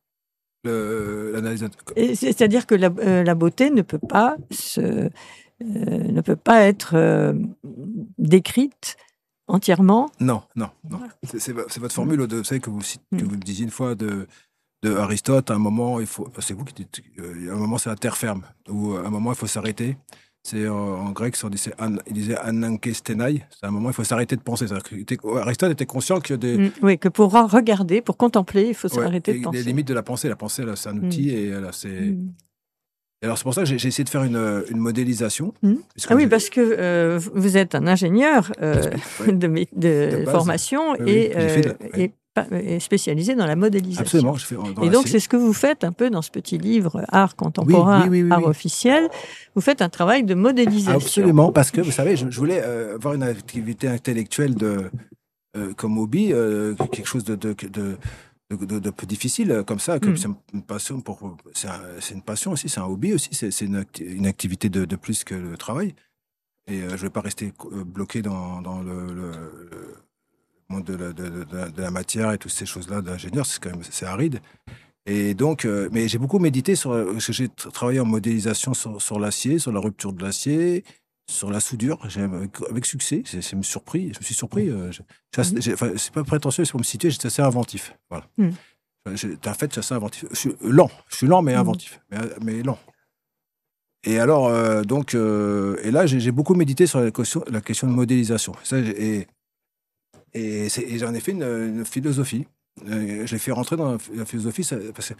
le- L'analyse. Et c'est- C'est-à-dire que la, euh, la beauté ne peut pas se Euh, ne peut pas être euh, décrite entièrement. Non, non, non. C'est, c'est, c'est votre formule, de, vous savez, que vous, cite- que vous me disiez une fois de, de Aristote. À un moment, il faut. C'est vous qui dites. euh, À un moment, c'est la terre ferme. Ou à un moment, il faut s'arrêter. C'est euh, en grec, on disait, an- il disait anankestenai. C'est à un moment, il faut s'arrêter de penser. C'est-à-dire que était- Aristote était conscient que des. Mm, oui, que pour regarder, pour contempler, il faut Ouais, s'arrêter et de penser. les limites de la pensée. La pensée, là, c'est un outil. Mm. Et là, c'est. Mm. Et alors, c'est pour ça que j'ai, j'ai essayé de faire une, une modélisation. Mm. Puisque Ah oui, j'ai- parce que euh, vous êtes un ingénieur euh, Ouais. de, mé- de De base. formation, Oui, oui, et, j'ai fait de- euh, ouais. et, pa- et spécialisé dans la modélisation. Absolument. Je fais dans Et donc, l'acier. c'est ce que vous faites un peu dans ce petit livre Art contemporain, Oui, oui, oui, oui, art oui. officiel. Vous faites un travail de modélisation. Absolument, parce que vous savez, je, je voulais euh, avoir une activité intellectuelle de, euh, comme hobby, euh, quelque chose de, de, de, de, de- de peu difficile, euh, comme ça, que Mm. c'est une passion pour, c'est, un- c'est une passion aussi, c'est un hobby aussi, c'est, c'est une, acti- une activité de, de plus que le travail. Et euh, je ne vais pas rester euh, bloqué dans, dans le, le, le monde de la, de, de- de- de la matière et toutes ces choses-là d'ingénieur, c'est quand même c'est aride. Et donc, euh, mais j'ai beaucoup médité sur, parce que j'ai tra- travaillé en modélisation sur, sur l'acier, sur la rupture de l'acier, sur la soudure, j'ai, avec, avec succès. C'est, c'est me surpris, je me suis surpris. Euh, je- je suis assez- j'ai- enfin, c'est pas prétentieux, c'est pour me situer, j'étais assez inventif. Voilà. Mm. Enfin, j'ai- En fait, je suis assez inventif. Je suis lent, je suis lent mais Mm. inventif, mais, mais lent. Et alors, euh, donc, euh, et là, j'ai, j'ai beaucoup médité sur la question, la question de modélisation. Ça, j'ai- et, et, c'est- et j'en ai fait une, une philosophie. Euh, je l'ai fait rentrer dans la, la philosophie, ça- parce que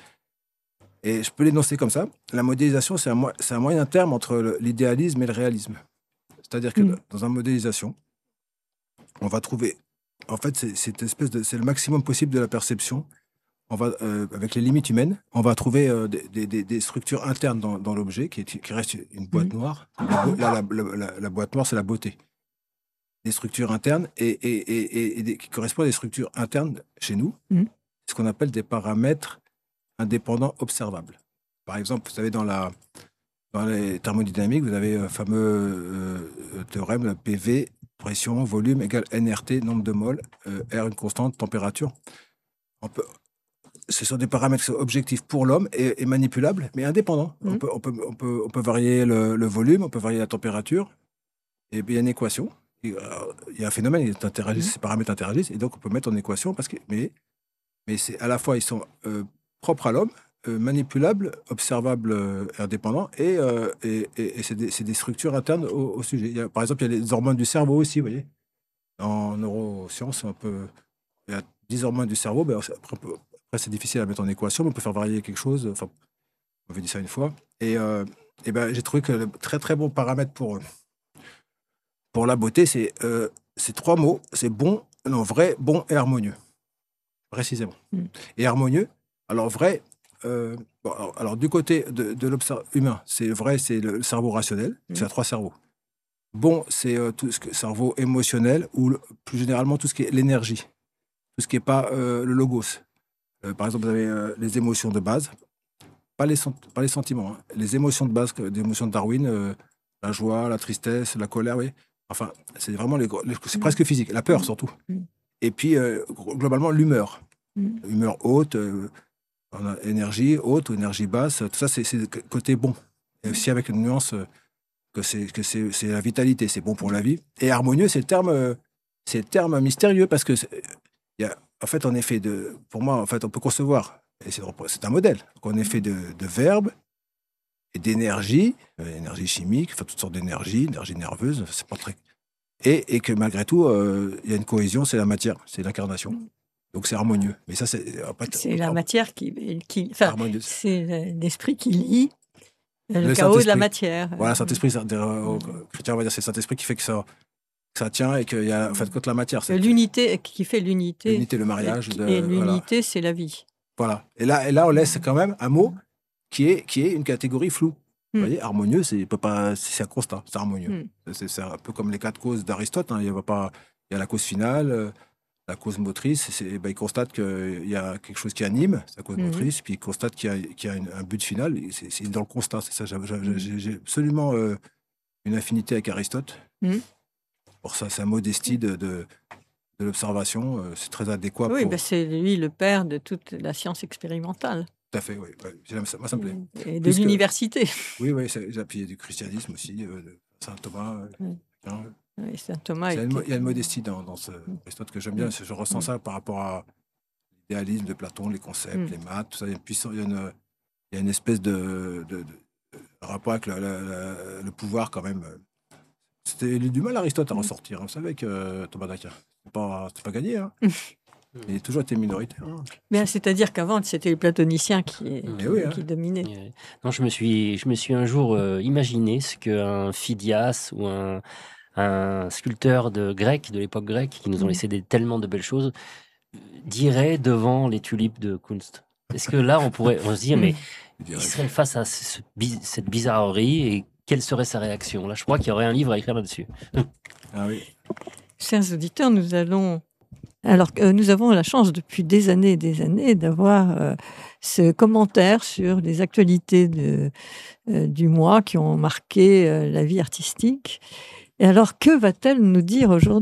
et je peux l'énoncer comme ça. La modélisation, c'est un, mo- c'est un moyen terme entre le- l'idéalisme et le réalisme. C'est-à-dire que Mm. dans une modélisation, on va trouver, en fait, c'est, c'est cette espèce de, c'est le maximum possible de la perception. On va, euh, avec les limites humaines, on va trouver euh, des, des- des- des structures internes dans, dans l'objet qui, est- qui reste une boîte noire. La bo- Là, la, la- la- la boîte noire, c'est la beauté. Des structures internes et, et, et, et- et des- qui correspondent à des structures internes chez nous, Mm. ce qu'on appelle des paramètres indépendants observables. Par exemple, vous savez, dans, la, dans les thermodynamiques, vous avez le fameux euh, théorème, le P V, pression, volume, égale N R T, nombre de moles, euh, R, une constante, température. On peut, ce sont des paramètres objectifs pour l'homme et, et manipulables, mais indépendants. Mhm. On, peut, on, peut, on, peut, on peut varier le, le volume, on peut varier la température, et bien il y a une équation. Et, euh, il y a un phénomène, ils interagissent, Mhm. ces paramètres interagissent, et donc on peut mettre en équation, parce que, mais, mais c'est à la fois, ils sont euh, propres à l'homme, euh, manipulables, observables, euh, indépendants, et, euh, et, et, et c'est, des, c'est des structures internes au, au sujet. Il y a, par exemple, il y a les hormones du cerveau aussi, vous voyez. En neurosciences, on peut, il y a dix hormones du cerveau, ben, après, on peut- après, c'est difficile à mettre en équation, mais on peut faire varier quelque chose. Enfin, on avait dit ça une fois. Et, euh, et ben, j'ai trouvé que le très très bon paramètre pour, pour la beauté, c'est euh, ces trois mots. C'est bon, non, vrai, bon et harmonieux. Précisément. Mm. Et harmonieux, alors vrai, euh, bon, alors, alors, du côté de, de l'observateur humain, c'est vrai, c'est le cerveau rationnel. Mm. C'est à trois cerveaux. Bon, c'est euh, tout ce que cerveau émotionnel, ou le- plus généralement tout ce qui est l'énergie. Tout ce qui n'est pas euh, le logos. Euh, par exemple, vous avez euh, les émotions de base, pas les, sent- pas les sentiments, hein. Les émotions de base, que- des émotions de Darwin, euh, la joie, la tristesse, la colère, oui. Enfin, c'est vraiment les, gros- les- c'est Mm. presque physique, la peur surtout. Mm. Et puis, euh, globalement, l'humeur. Mm. Humeur haute, euh, on a énergie haute ou énergie basse, tout ça, c'est, c'est le côté bon. Et aussi avec une nuance euh, que, c'est, que c'est, c'est la vitalité, c'est bon pour la vie. Et harmonieux, c'est le terme, euh, c'est le terme mystérieux parce que, c'est- il y a, en fait, en effet, de, pour moi, en fait, on peut concevoir, et c'est, c'est un modèle, en effet de, de verbes et d'énergie, euh, énergie chimique, enfin, toutes sortes d'énergie, énergie nerveuse, c'est pas très. Et, et que malgré tout, euh, il y a une cohésion, c'est la matière, c'est l'incarnation. Donc c'est harmonieux. Mais ça, c'est, après, c'est la matière qui, qui enfin, harmonieuse. C'est l'esprit qui lie le, Le chaos de la matière. Voilà, Saint-Esprit, c'est, euh, chrétien, on va dire, c'est Saint-Esprit qui fait que ça, que ça tient et qu'il y a, en fait, contre la matière. C'est l'unité qui fait l'unité. L'unité, le mariage. Et, de, et l'unité, voilà. c'est la vie. Voilà. Et là, et là, on laisse quand même un mot qui est, qui est une catégorie floue. Vous mm. voyez, harmonieux, c'est, peut pas, c'est un constat, c'est harmonieux. Mm. C'est, c'est un peu comme les quatre causes d'Aristote. Hein. Il y a pas, il y a la cause finale, euh, la cause motrice. C'est, ben, il constate qu'il y a quelque chose qui anime, c'est la cause mm. motrice, puis il constate qu'il y a, qu'il y a une, un but final. C'est, c'est dans le constat, c'est ça. J'ai, j'ai, j'ai absolument euh, une affinité avec Aristote. Mm. Pour ça, sa modestie de, de, de l'observation, euh, c'est très adéquat. Oui, pour... ben c'est lui le père de toute la science expérimentale. Tout à fait, oui. Ouais. Moi, ça me plaît. Et de Puisque, l'université. Oui, oui, j'ai appuyé du christianisme aussi, euh, de Saint Thomas. Euh, oui. Hein, oui, Saint Thomas. Il y, une, il y a une modestie dans, dans ce Aristote que j'aime bien. Je ressens mm. ça par rapport à l'idéalisme de Platon, les concepts, mm. les maths, tout ça. Il y a une, puissance, il y a une, il y a une espèce de, de, de, de rapport avec le, le, le, le pouvoir quand même. C'était il a eu du mal Aristote à ressortir. Vous savez que euh, Thomas d'Aquin, c'est pas, c'est pas gagné. Hein. Il a toujours été minoritaire. Hein. Mais c'est-à-dire qu'avant, c'était les platoniciens qui, qui, oui, hein. qui dominaient. Non, je me suis, je me suis un jour euh, imaginé ce qu'un Phidias ou un, un sculpteur de grec, de l'époque grecque, qui nous ont laissé des, tellement de belles choses, dirait devant les tulipes de Kunst. Est-ce que là, on pourrait on se dire, mais il serait face à ce, cette bizarrerie et quelle serait sa réaction? Là, je crois qu'il y aurait un livre à écrire là-dessus. Ah oui. Chers auditeurs, nous allons... Alors que euh, nous avons la chance depuis des années et des années d'avoir euh, ce commentaire sur les actualités de, euh, du mois qui ont marqué euh, la vie artistique. Et alors, que va-t-elle nous dire aujourd'hui ?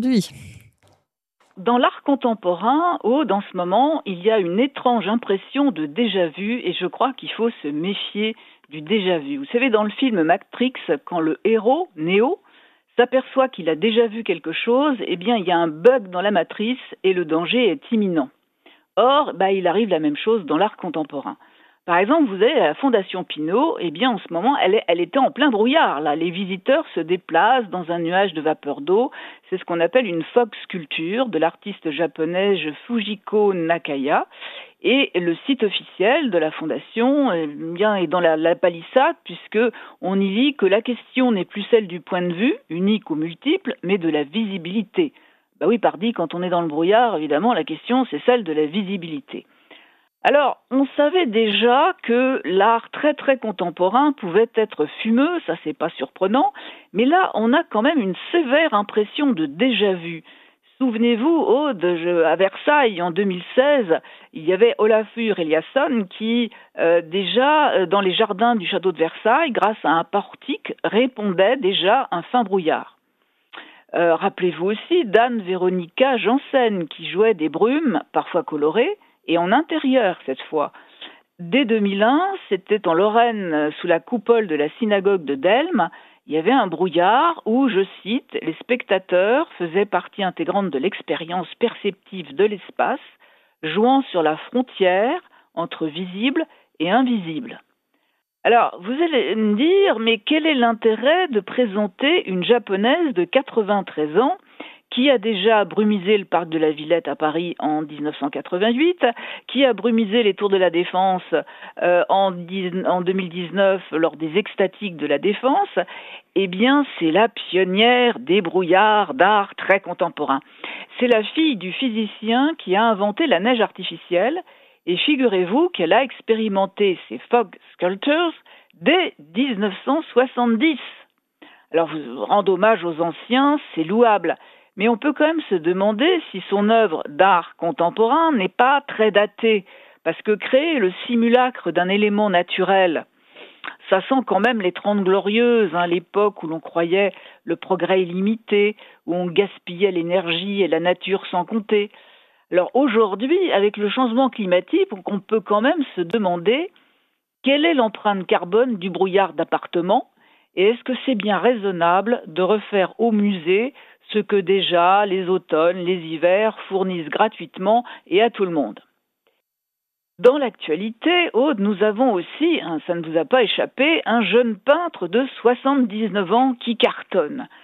Dans l'art contemporain, oh, dans ce moment, il y a une étrange impression de déjà-vu et je crois qu'il faut se méfier du déjà-vu. Vous savez, dans le film Matrix, quand le héros, Neo, s'aperçoit qu'il a déjà vu quelque chose, eh bien, il y a un bug dans la matrice et le danger est imminent. Or, bah, il arrive la même chose dans l'art contemporain. Par exemple, vous avez la Fondation Pinault, eh bien, en ce moment, elle, est, elle était en plein brouillard. Là. Les visiteurs se déplacent dans un nuage de vapeur d'eau. C'est ce qu'on appelle une fog sculpture de l'artiste japonaise Fujiko Nakaya. Et le site officiel de la Fondation eh bien, est dans la, la palissade, puisque on y lit que la question n'est plus celle du point de vue, unique ou multiple, mais de la visibilité. Bah oui, pardi, quand on est dans le brouillard, évidemment, la question, c'est celle de la visibilité. Alors, on savait déjà que l'art très très contemporain pouvait être fumeux, ça c'est pas surprenant, mais là, on a quand même une sévère impression de déjà-vu. Souvenez-vous, Aude, je, à Versailles, en deux mille seize, il y avait Olafur Eliasson qui, euh, déjà, euh, dans les jardins du château de Versailles, grâce à un portique, répondait déjà à un fin brouillard. Euh, rappelez-vous aussi d'Anne Véronica Janssen qui jouait des brumes, parfois colorées, et en intérieur cette fois. Dès deux mille un, c'était en Lorraine, sous la coupole de la synagogue de Delme, il y avait un brouillard où, je cite, les spectateurs faisaient partie intégrante de l'expérience perceptive de l'espace, jouant sur la frontière entre visible et invisible. Alors, vous allez me dire, mais quel est l'intérêt de présenter une japonaise de quatre-vingt-treize ans qui a déjà brumisé le parc de la Villette à Paris en dix-neuf cent quatre-vingt-huit, qui a brumisé les tours de la Défense euh, en, en deux mille dix-neuf lors des extatiques de la Défense, eh bien, c'est la pionnière des brouillards d'art très contemporain. C'est la fille du physicien qui a inventé la neige artificielle, et figurez-vous qu'elle a expérimenté ces fog sculptures dès dix-neuf cent soixante-dix. Alors, vous rendre hommage aux anciens, c'est louable. Mais on peut quand même se demander si son œuvre d'art contemporain n'est pas très datée, parce que créer le simulacre d'un élément naturel, ça sent quand même les Trente Glorieuses, hein, l'époque où l'on croyait le progrès illimité, où on gaspillait l'énergie et la nature sans compter. Alors aujourd'hui, avec le changement climatique, on peut quand même se demander quelle est l'empreinte carbone du brouillard d'appartement, et est-ce que c'est bien raisonnable de refaire au musée ce que déjà les automnes, les hivers fournissent gratuitement et à tout le monde. Dans l'actualité, Aude, nous avons aussi, hein, ça ne vous a pas échappé, un jeune peintre de soixante-dix-neuf ans qui cartonne.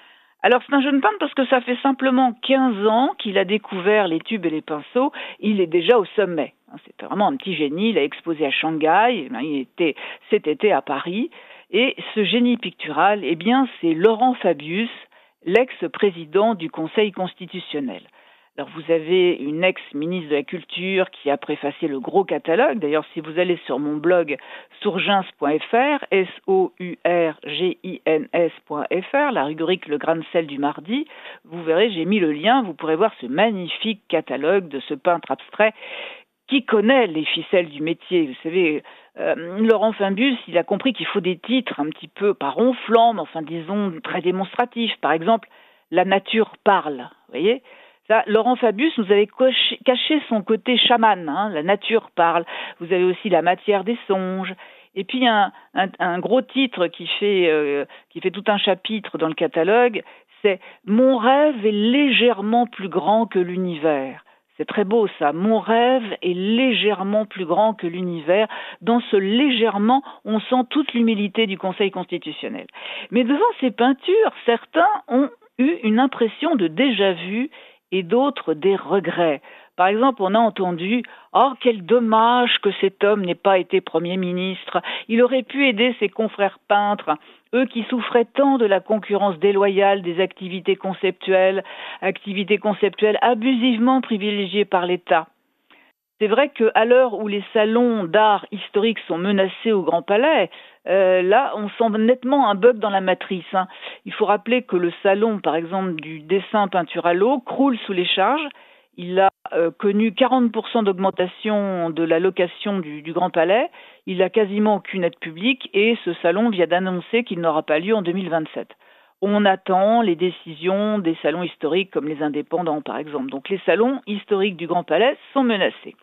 Alors c'est un jeune peintre parce que ça fait simplement quinze ans qu'il a découvert les tubes et les pinceaux. Il est déjà au sommet. C'est vraiment un petit génie. Il a exposé à Shanghai, il était cet été à Paris. Et ce génie pictural, eh bien, c'est Laurent Fabius, l'ex-président du Conseil constitutionnel. Alors vous avez une ex-ministre de la Culture qui a préfacé le gros catalogue. D'ailleurs, si vous allez sur mon blog sourgins point f r, S O U R G I N S point f r, la rubrique Le Grain de sel du mardi, vous verrez, j'ai mis le lien, vous pourrez voir ce magnifique catalogue de ce peintre abstrait qui connaît les ficelles du métier. Vous savez, euh, Laurent Fabius, il a compris qu'il faut des titres un petit peu, pas ronflants, mais enfin disons très démonstratifs. Par exemple, La nature parle, vous voyez ? Ça, Laurent Fabius nous avait coché, caché son côté chaman, hein, la nature parle. Vous avez aussi La matière des songes. Et puis un, un, un gros titre qui fait, euh, qui fait tout un chapitre dans le catalogue, c'est « Mon rêve est légèrement plus grand que l'univers ». C'est très beau ça. Mon rêve est légèrement plus grand que l'univers. Dans ce légèrement, on sent toute l'humilité du Conseil constitutionnel. Mais devant ces peintures, certains ont eu une impression de déjà-vu et d'autres des regrets. Par exemple, on a entendu « Oh, quel dommage que cet homme n'ait pas été Premier ministre. Il aurait pu aider ses confrères peintres, eux qui souffraient tant de la concurrence déloyale des activités conceptuelles, activités conceptuelles abusivement privilégiées par l'État. » C'est vrai qu'à l'heure où les salons d'art historique sont menacés au Grand Palais, euh, là, on sent nettement un bug dans la matrice. Hein. Il faut rappeler que le salon, par exemple, du dessin peinture à l'eau, croule sous les charges. Il a euh, connu quarante pour cent d'augmentation de la location du, du Grand Palais. Il n'a quasiment aucune aide publique et ce salon vient d'annoncer qu'il n'aura pas lieu en deux mille vingt-sept. On attend les décisions des salons historiques comme les indépendants, par exemple. Donc les salons historiques du Grand Palais sont menacés.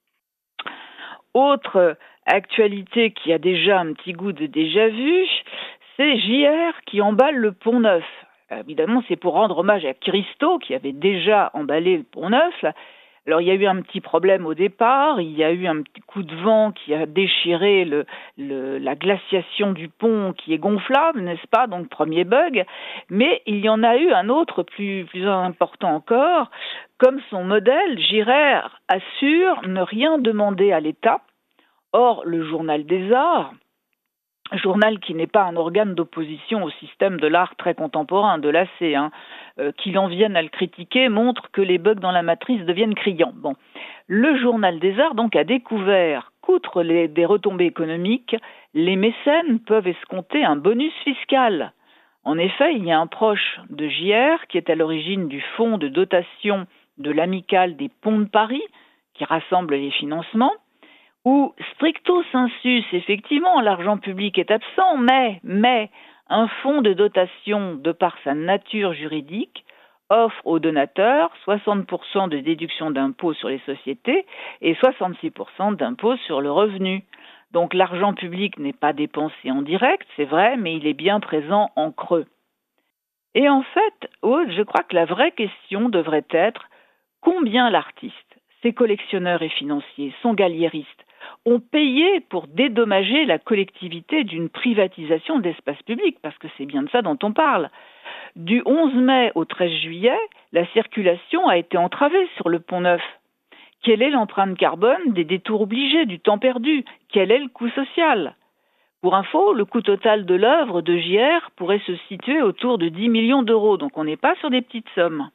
Autre actualité qui a déjà un petit goût de déjà-vu, c'est J R qui emballe le Pont Neuf. Évidemment, c'est pour rendre hommage à Christo qui avait déjà emballé le Pont Neuf. Alors, il y a eu un petit problème au départ, il y a eu un petit coup de vent qui a déchiré le, le, la glaciation du pont qui est gonflable, n'est-ce pas? Donc, premier bug. Mais il y en a eu un autre plus, plus important encore. Comme son modèle, J R assure ne rien demander à l'État. Or, le Journal des Arts, journal qui n'est pas un organe d'opposition au système de l'art très contemporain, de l'A C, hein, euh, qu'il en vienne à le critiquer, montre que les bugs dans la matrice deviennent criants. Bon. Le Journal des Arts donc a découvert qu'outre les, des retombées économiques, les mécènes peuvent escompter un bonus fiscal. En effet, il y a un proche de J R qui est à l'origine du fonds de dotation de l'Amicale des Ponts de Paris, qui rassemble les financements, où stricto sensus, effectivement, l'argent public est absent, mais, mais un fonds de dotation, de par sa nature juridique, offre aux donateurs soixante pour cent de déduction d'impôts sur les sociétés et soixante-six pour cent d'impôts sur le revenu. Donc l'argent public n'est pas dépensé en direct, c'est vrai, mais il est bien présent en creux. Et en fait, Aude, je crois que la vraie question devrait être combien l'artiste, ses collectionneurs et financiers, son galliériste, ont payé pour dédommager la collectivité d'une privatisation d'espace public, parce que c'est bien de ça dont on parle. Du onze mai au treize juillet, la circulation a été entravée sur le Pont Neuf. Quelle est l'empreinte carbone des détours obligés, du temps perdu? Quel est le coût social? Pour info, le coût total de l'œuvre de J R pourrait se situer autour de dix millions d'euros, donc on n'est pas sur des petites sommes.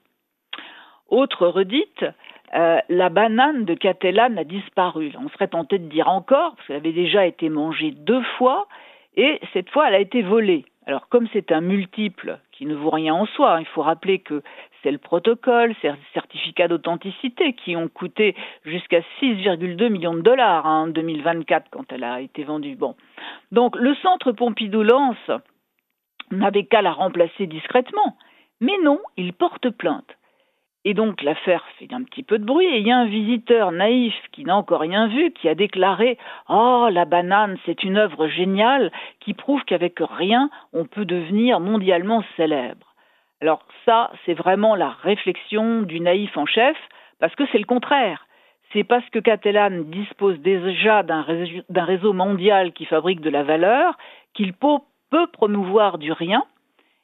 Autre redite, euh, la banane de Catellane a disparu. On serait tenté de dire encore, parce qu'elle avait déjà été mangée deux fois, et cette fois elle a été volée. Alors comme c'est un multiple qui ne vaut rien en soi, il faut rappeler que c'est le protocole, c'est le certificat d'authenticité qui ont coûté jusqu'à six virgule deux millions de dollars hein, en deux mille vingt-quatre quand elle a été vendue. Bon. Donc le centre Pompidou-Lens n'avait qu'à la remplacer discrètement, mais non, il porte plainte. Et donc l'affaire fait un petit peu de bruit et il y a un visiteur naïf qui n'a encore rien vu qui a déclaré « Oh, la banane, c'est une œuvre géniale qui prouve qu'avec rien, on peut devenir mondialement célèbre. » Alors ça, c'est vraiment la réflexion du naïf en chef parce que c'est le contraire. C'est parce que Catellane dispose déjà d'un réseau, d'un réseau mondial qui fabrique de la valeur qu'il peut, peut promouvoir du rien.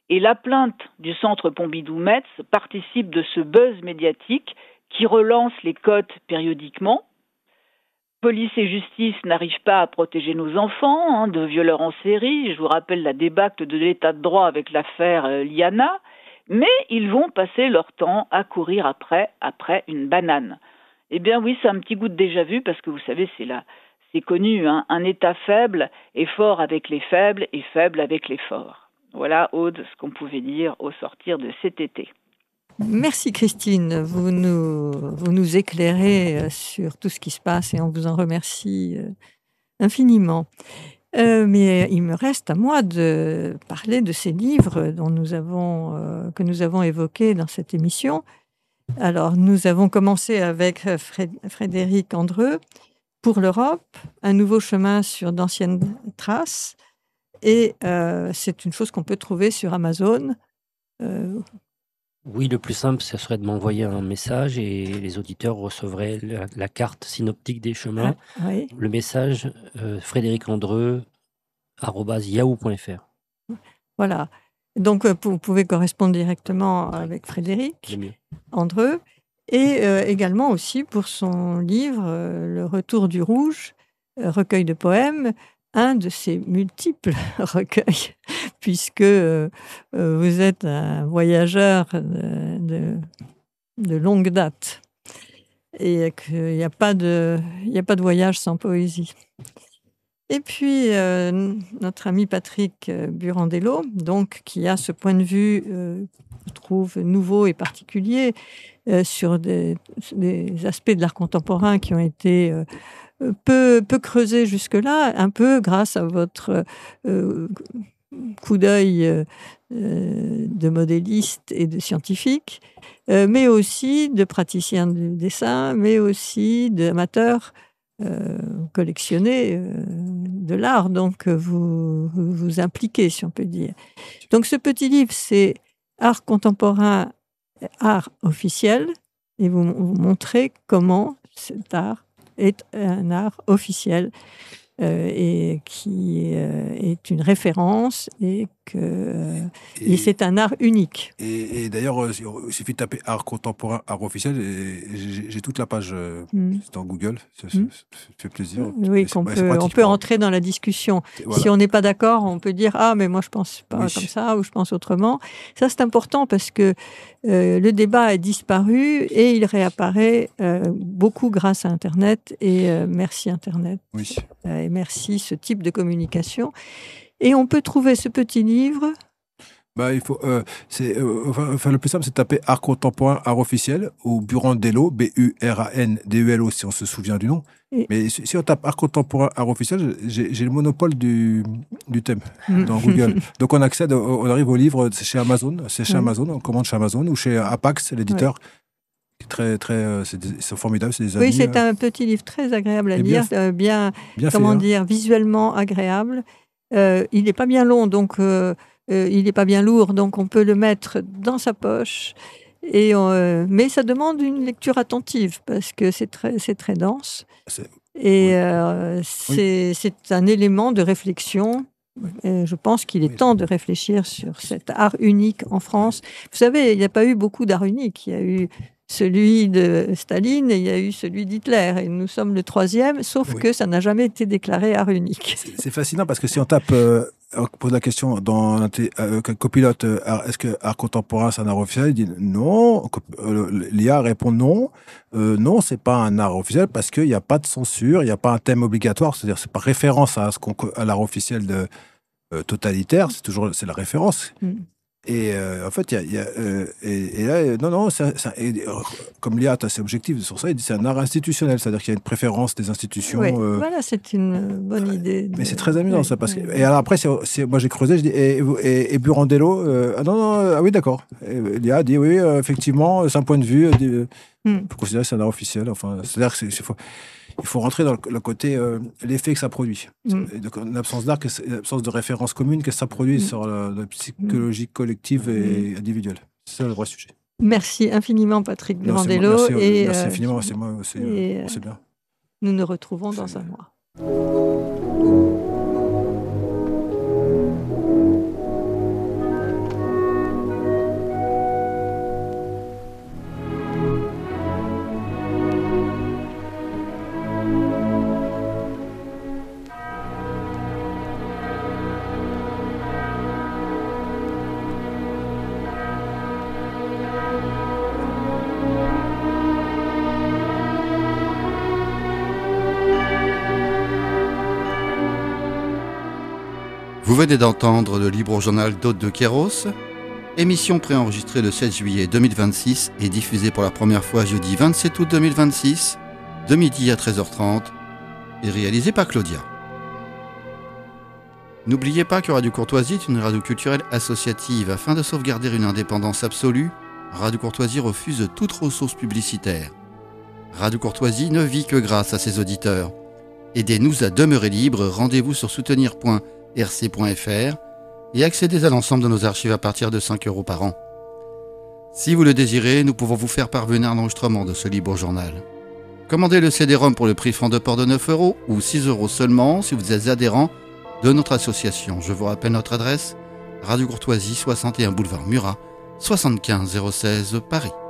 Et la plainte du Centre Pompidou-Metz participe de ce buzz médiatique qui relance les cotes périodiquement. Police et justice n'arrivent pas à protéger nos enfants hein, de violeurs en série. Je vous rappelle la débâcle de l'état de droit avec l'affaire euh, Liana. Mais ils vont passer leur temps à courir après, après une banane. Eh bien oui, c'est un petit goût de déjà-vu parce que vous savez, c'est là, c'est connu, hein, un État faible est fort avec les faibles et faible avec les forts. Voilà, Aude, ce qu'on pouvait dire au sortir de cet été. Merci Christine, vous nous, vous nous éclairez sur tout ce qui se passe et on vous en remercie infiniment. Euh, mais il me reste à moi de parler de ces livres dont nous avons, euh, que nous avons évoqués dans cette émission. Alors, nous avons commencé avec Frédéric Andreu, Pour l'Europe, un nouveau chemin sur d'anciennes traces. Et euh, c'est une chose qu'on peut trouver sur Amazon. Euh, Oui, le plus simple, ce serait de m'envoyer un message et les auditeurs recevraient la, la carte synoptique des chemins. Ah, oui. Le message euh, frédéric andreu arobase yahoo point f r. Voilà. Donc, vous pouvez correspondre directement avec Frédéric Andreu. Et euh, également aussi pour son livre euh, Le Retour du Rouge, euh, recueil de poèmes, un de ses multiples recueils, puisque euh, vous êtes un voyageur de, de, de longue date et qu'il n'y a pas de, il n'y a pas de voyage sans poésie. Et puis, euh, notre ami Patrick Burandello, donc, qui a ce point de vue, euh, je trouve, nouveau et particulier euh, sur des, des aspects de l'art contemporain qui ont été euh, peu, peu creusés jusque-là, un peu grâce à votre euh, coup d'œil euh, de modéliste et de scientifique, euh, mais aussi de praticien du dessin, mais aussi d'amateurs Euh, collectionner euh, de l'art, donc vous, vous vous impliquez, si on peut dire. Donc ce petit livre, c'est Art contemporain, art officiel, et vous, vous montrez comment cet art est un art officiel euh, et qui euh, est une référence et que euh, et, et c'est un art unique. Et, et d'ailleurs, euh, il suffit de taper art contemporain, art officiel, et j'ai, j'ai toute la page euh, mm. dans Google. Ça, ça, mm. ça fait plaisir. Oui, qu'on ouais, peut, on peut entrer dans la discussion. Voilà. Si on n'est pas d'accord, on peut dire ah mais moi je pense pas oui. comme ça ou je pense autrement. Ça c'est important parce que euh, le débat a disparu et il réapparaît euh, beaucoup grâce à Internet et euh, merci Internet. Oui. Euh, et merci ce type de communication. Et on peut trouver ce petit livre. Bah, il faut, euh, c'est, euh, enfin, enfin, le plus simple, c'est de taper art contemporain, art officiel, ou Burandello, B U R A N D E L O, si on se souvient du nom. Et... Mais si on tape art contemporain, art officiel, j'ai, j'ai le monopole du, du thème dans Google. Donc on accède, on arrive au livre, c'est chez Amazon, c'est chez oui. Amazon, on commande chez Amazon, ou chez Apax, l'éditeur. Oui. Très, très, c'est, des, c'est formidable, c'est des amis. Oui, c'est un petit livre très agréable à lire, bien, euh, bien, bien comment fait, dire, hein. Visuellement agréable. Euh, il n'est pas bien long, donc euh, euh, il n'est pas bien lourd, donc on peut le mettre dans sa poche. Et euh, mais ça demande une lecture attentive parce que c'est très, c'est très dense. C'est... Et oui. euh, c'est, oui. c'est un élément de réflexion. Et je pense qu'il est oui. temps de réfléchir sur cet art unique en France. Vous savez, il n'y a pas eu beaucoup d'art unique. Il y a eu celui de Staline et il y a eu celui d'Hitler. Et nous sommes le troisième, sauf oui. que ça n'a jamais été déclaré art unique. C'est, c'est fascinant parce que si on tape, euh, on pose la question dans euh, copilote, euh, est-ce que art contemporain c'est un art officiel? Il dit non. Euh, L'I A répond non. Euh, non, c'est pas un art officiel parce qu'il n'y a pas de censure, il n'y a pas un thème obligatoire. C'est-à-dire, c'est par référence à ce qu'on, à l'art officiel de, euh, totalitaire. C'est toujours, c'est la référence. Mm. Et euh, en fait, il y a, y a euh, et, et là, non, non, ça, ça, et, euh, comme l'I A a ses objectifs sur ça, il dit c'est un art institutionnel, c'est-à-dire qu'il y a une préférence des institutions. Oui, euh, voilà, c'est une bonne idée. De... Mais c'est très amusant oui, ça, parce que oui. Et alors après, c'est, c'est, moi j'ai creusé, je dis et, et, et Burandello, euh, ah non, non, ah oui, d'accord. Et l'I A dit oui, euh, effectivement, c'est un point de vue, il euh, mm. faut considérer que c'est un art officiel. Enfin, c'est-à-dire que c'est, c'est faut, il faut rentrer dans le, le côté euh, l'effet que ça produit. Mm. Donc, l'absence d'art, l'absence de référence commune que ça produit mm. sur la, la psychologie collective et mm. individuelle. C'est ça le vrai sujet. Merci infiniment, Patrick Burandello. Merci, et, merci euh, infiniment, c'est moi, c'est, et, euh, c'est bien. Nous nous retrouvons dans c'est un mois. Vous venez d'entendre le libre journal d'Aude de Kéros, émission préenregistrée le sept juillet deux mille vingt-six et diffusée pour la première fois jeudi vingt-sept août deux mille vingt-six, de midi à treize heures trente, et réalisée par Claudia. N'oubliez pas que Radio Courtoisie est une radio culturelle associative. Afin de sauvegarder une indépendance absolue, Radio Courtoisie refuse toute ressource publicitaire. Radio Courtoisie ne vit que grâce à ses auditeurs. Aidez-nous à demeurer libres, rendez-vous sur soutenir point r c point f r et accédez à l'ensemble de nos archives à partir de cinq euros par an. Si vous le désirez, nous pouvons vous faire parvenir un enregistrement de ce libre journal. Commandez le C D-ROM pour le prix franc de port de neuf euros ou six euros seulement si vous êtes adhérent de notre association. Je vous rappelle notre adresse, Radio Courtoisie, soixante et un boulevard Murat, soixante-quinze zéro seize Paris.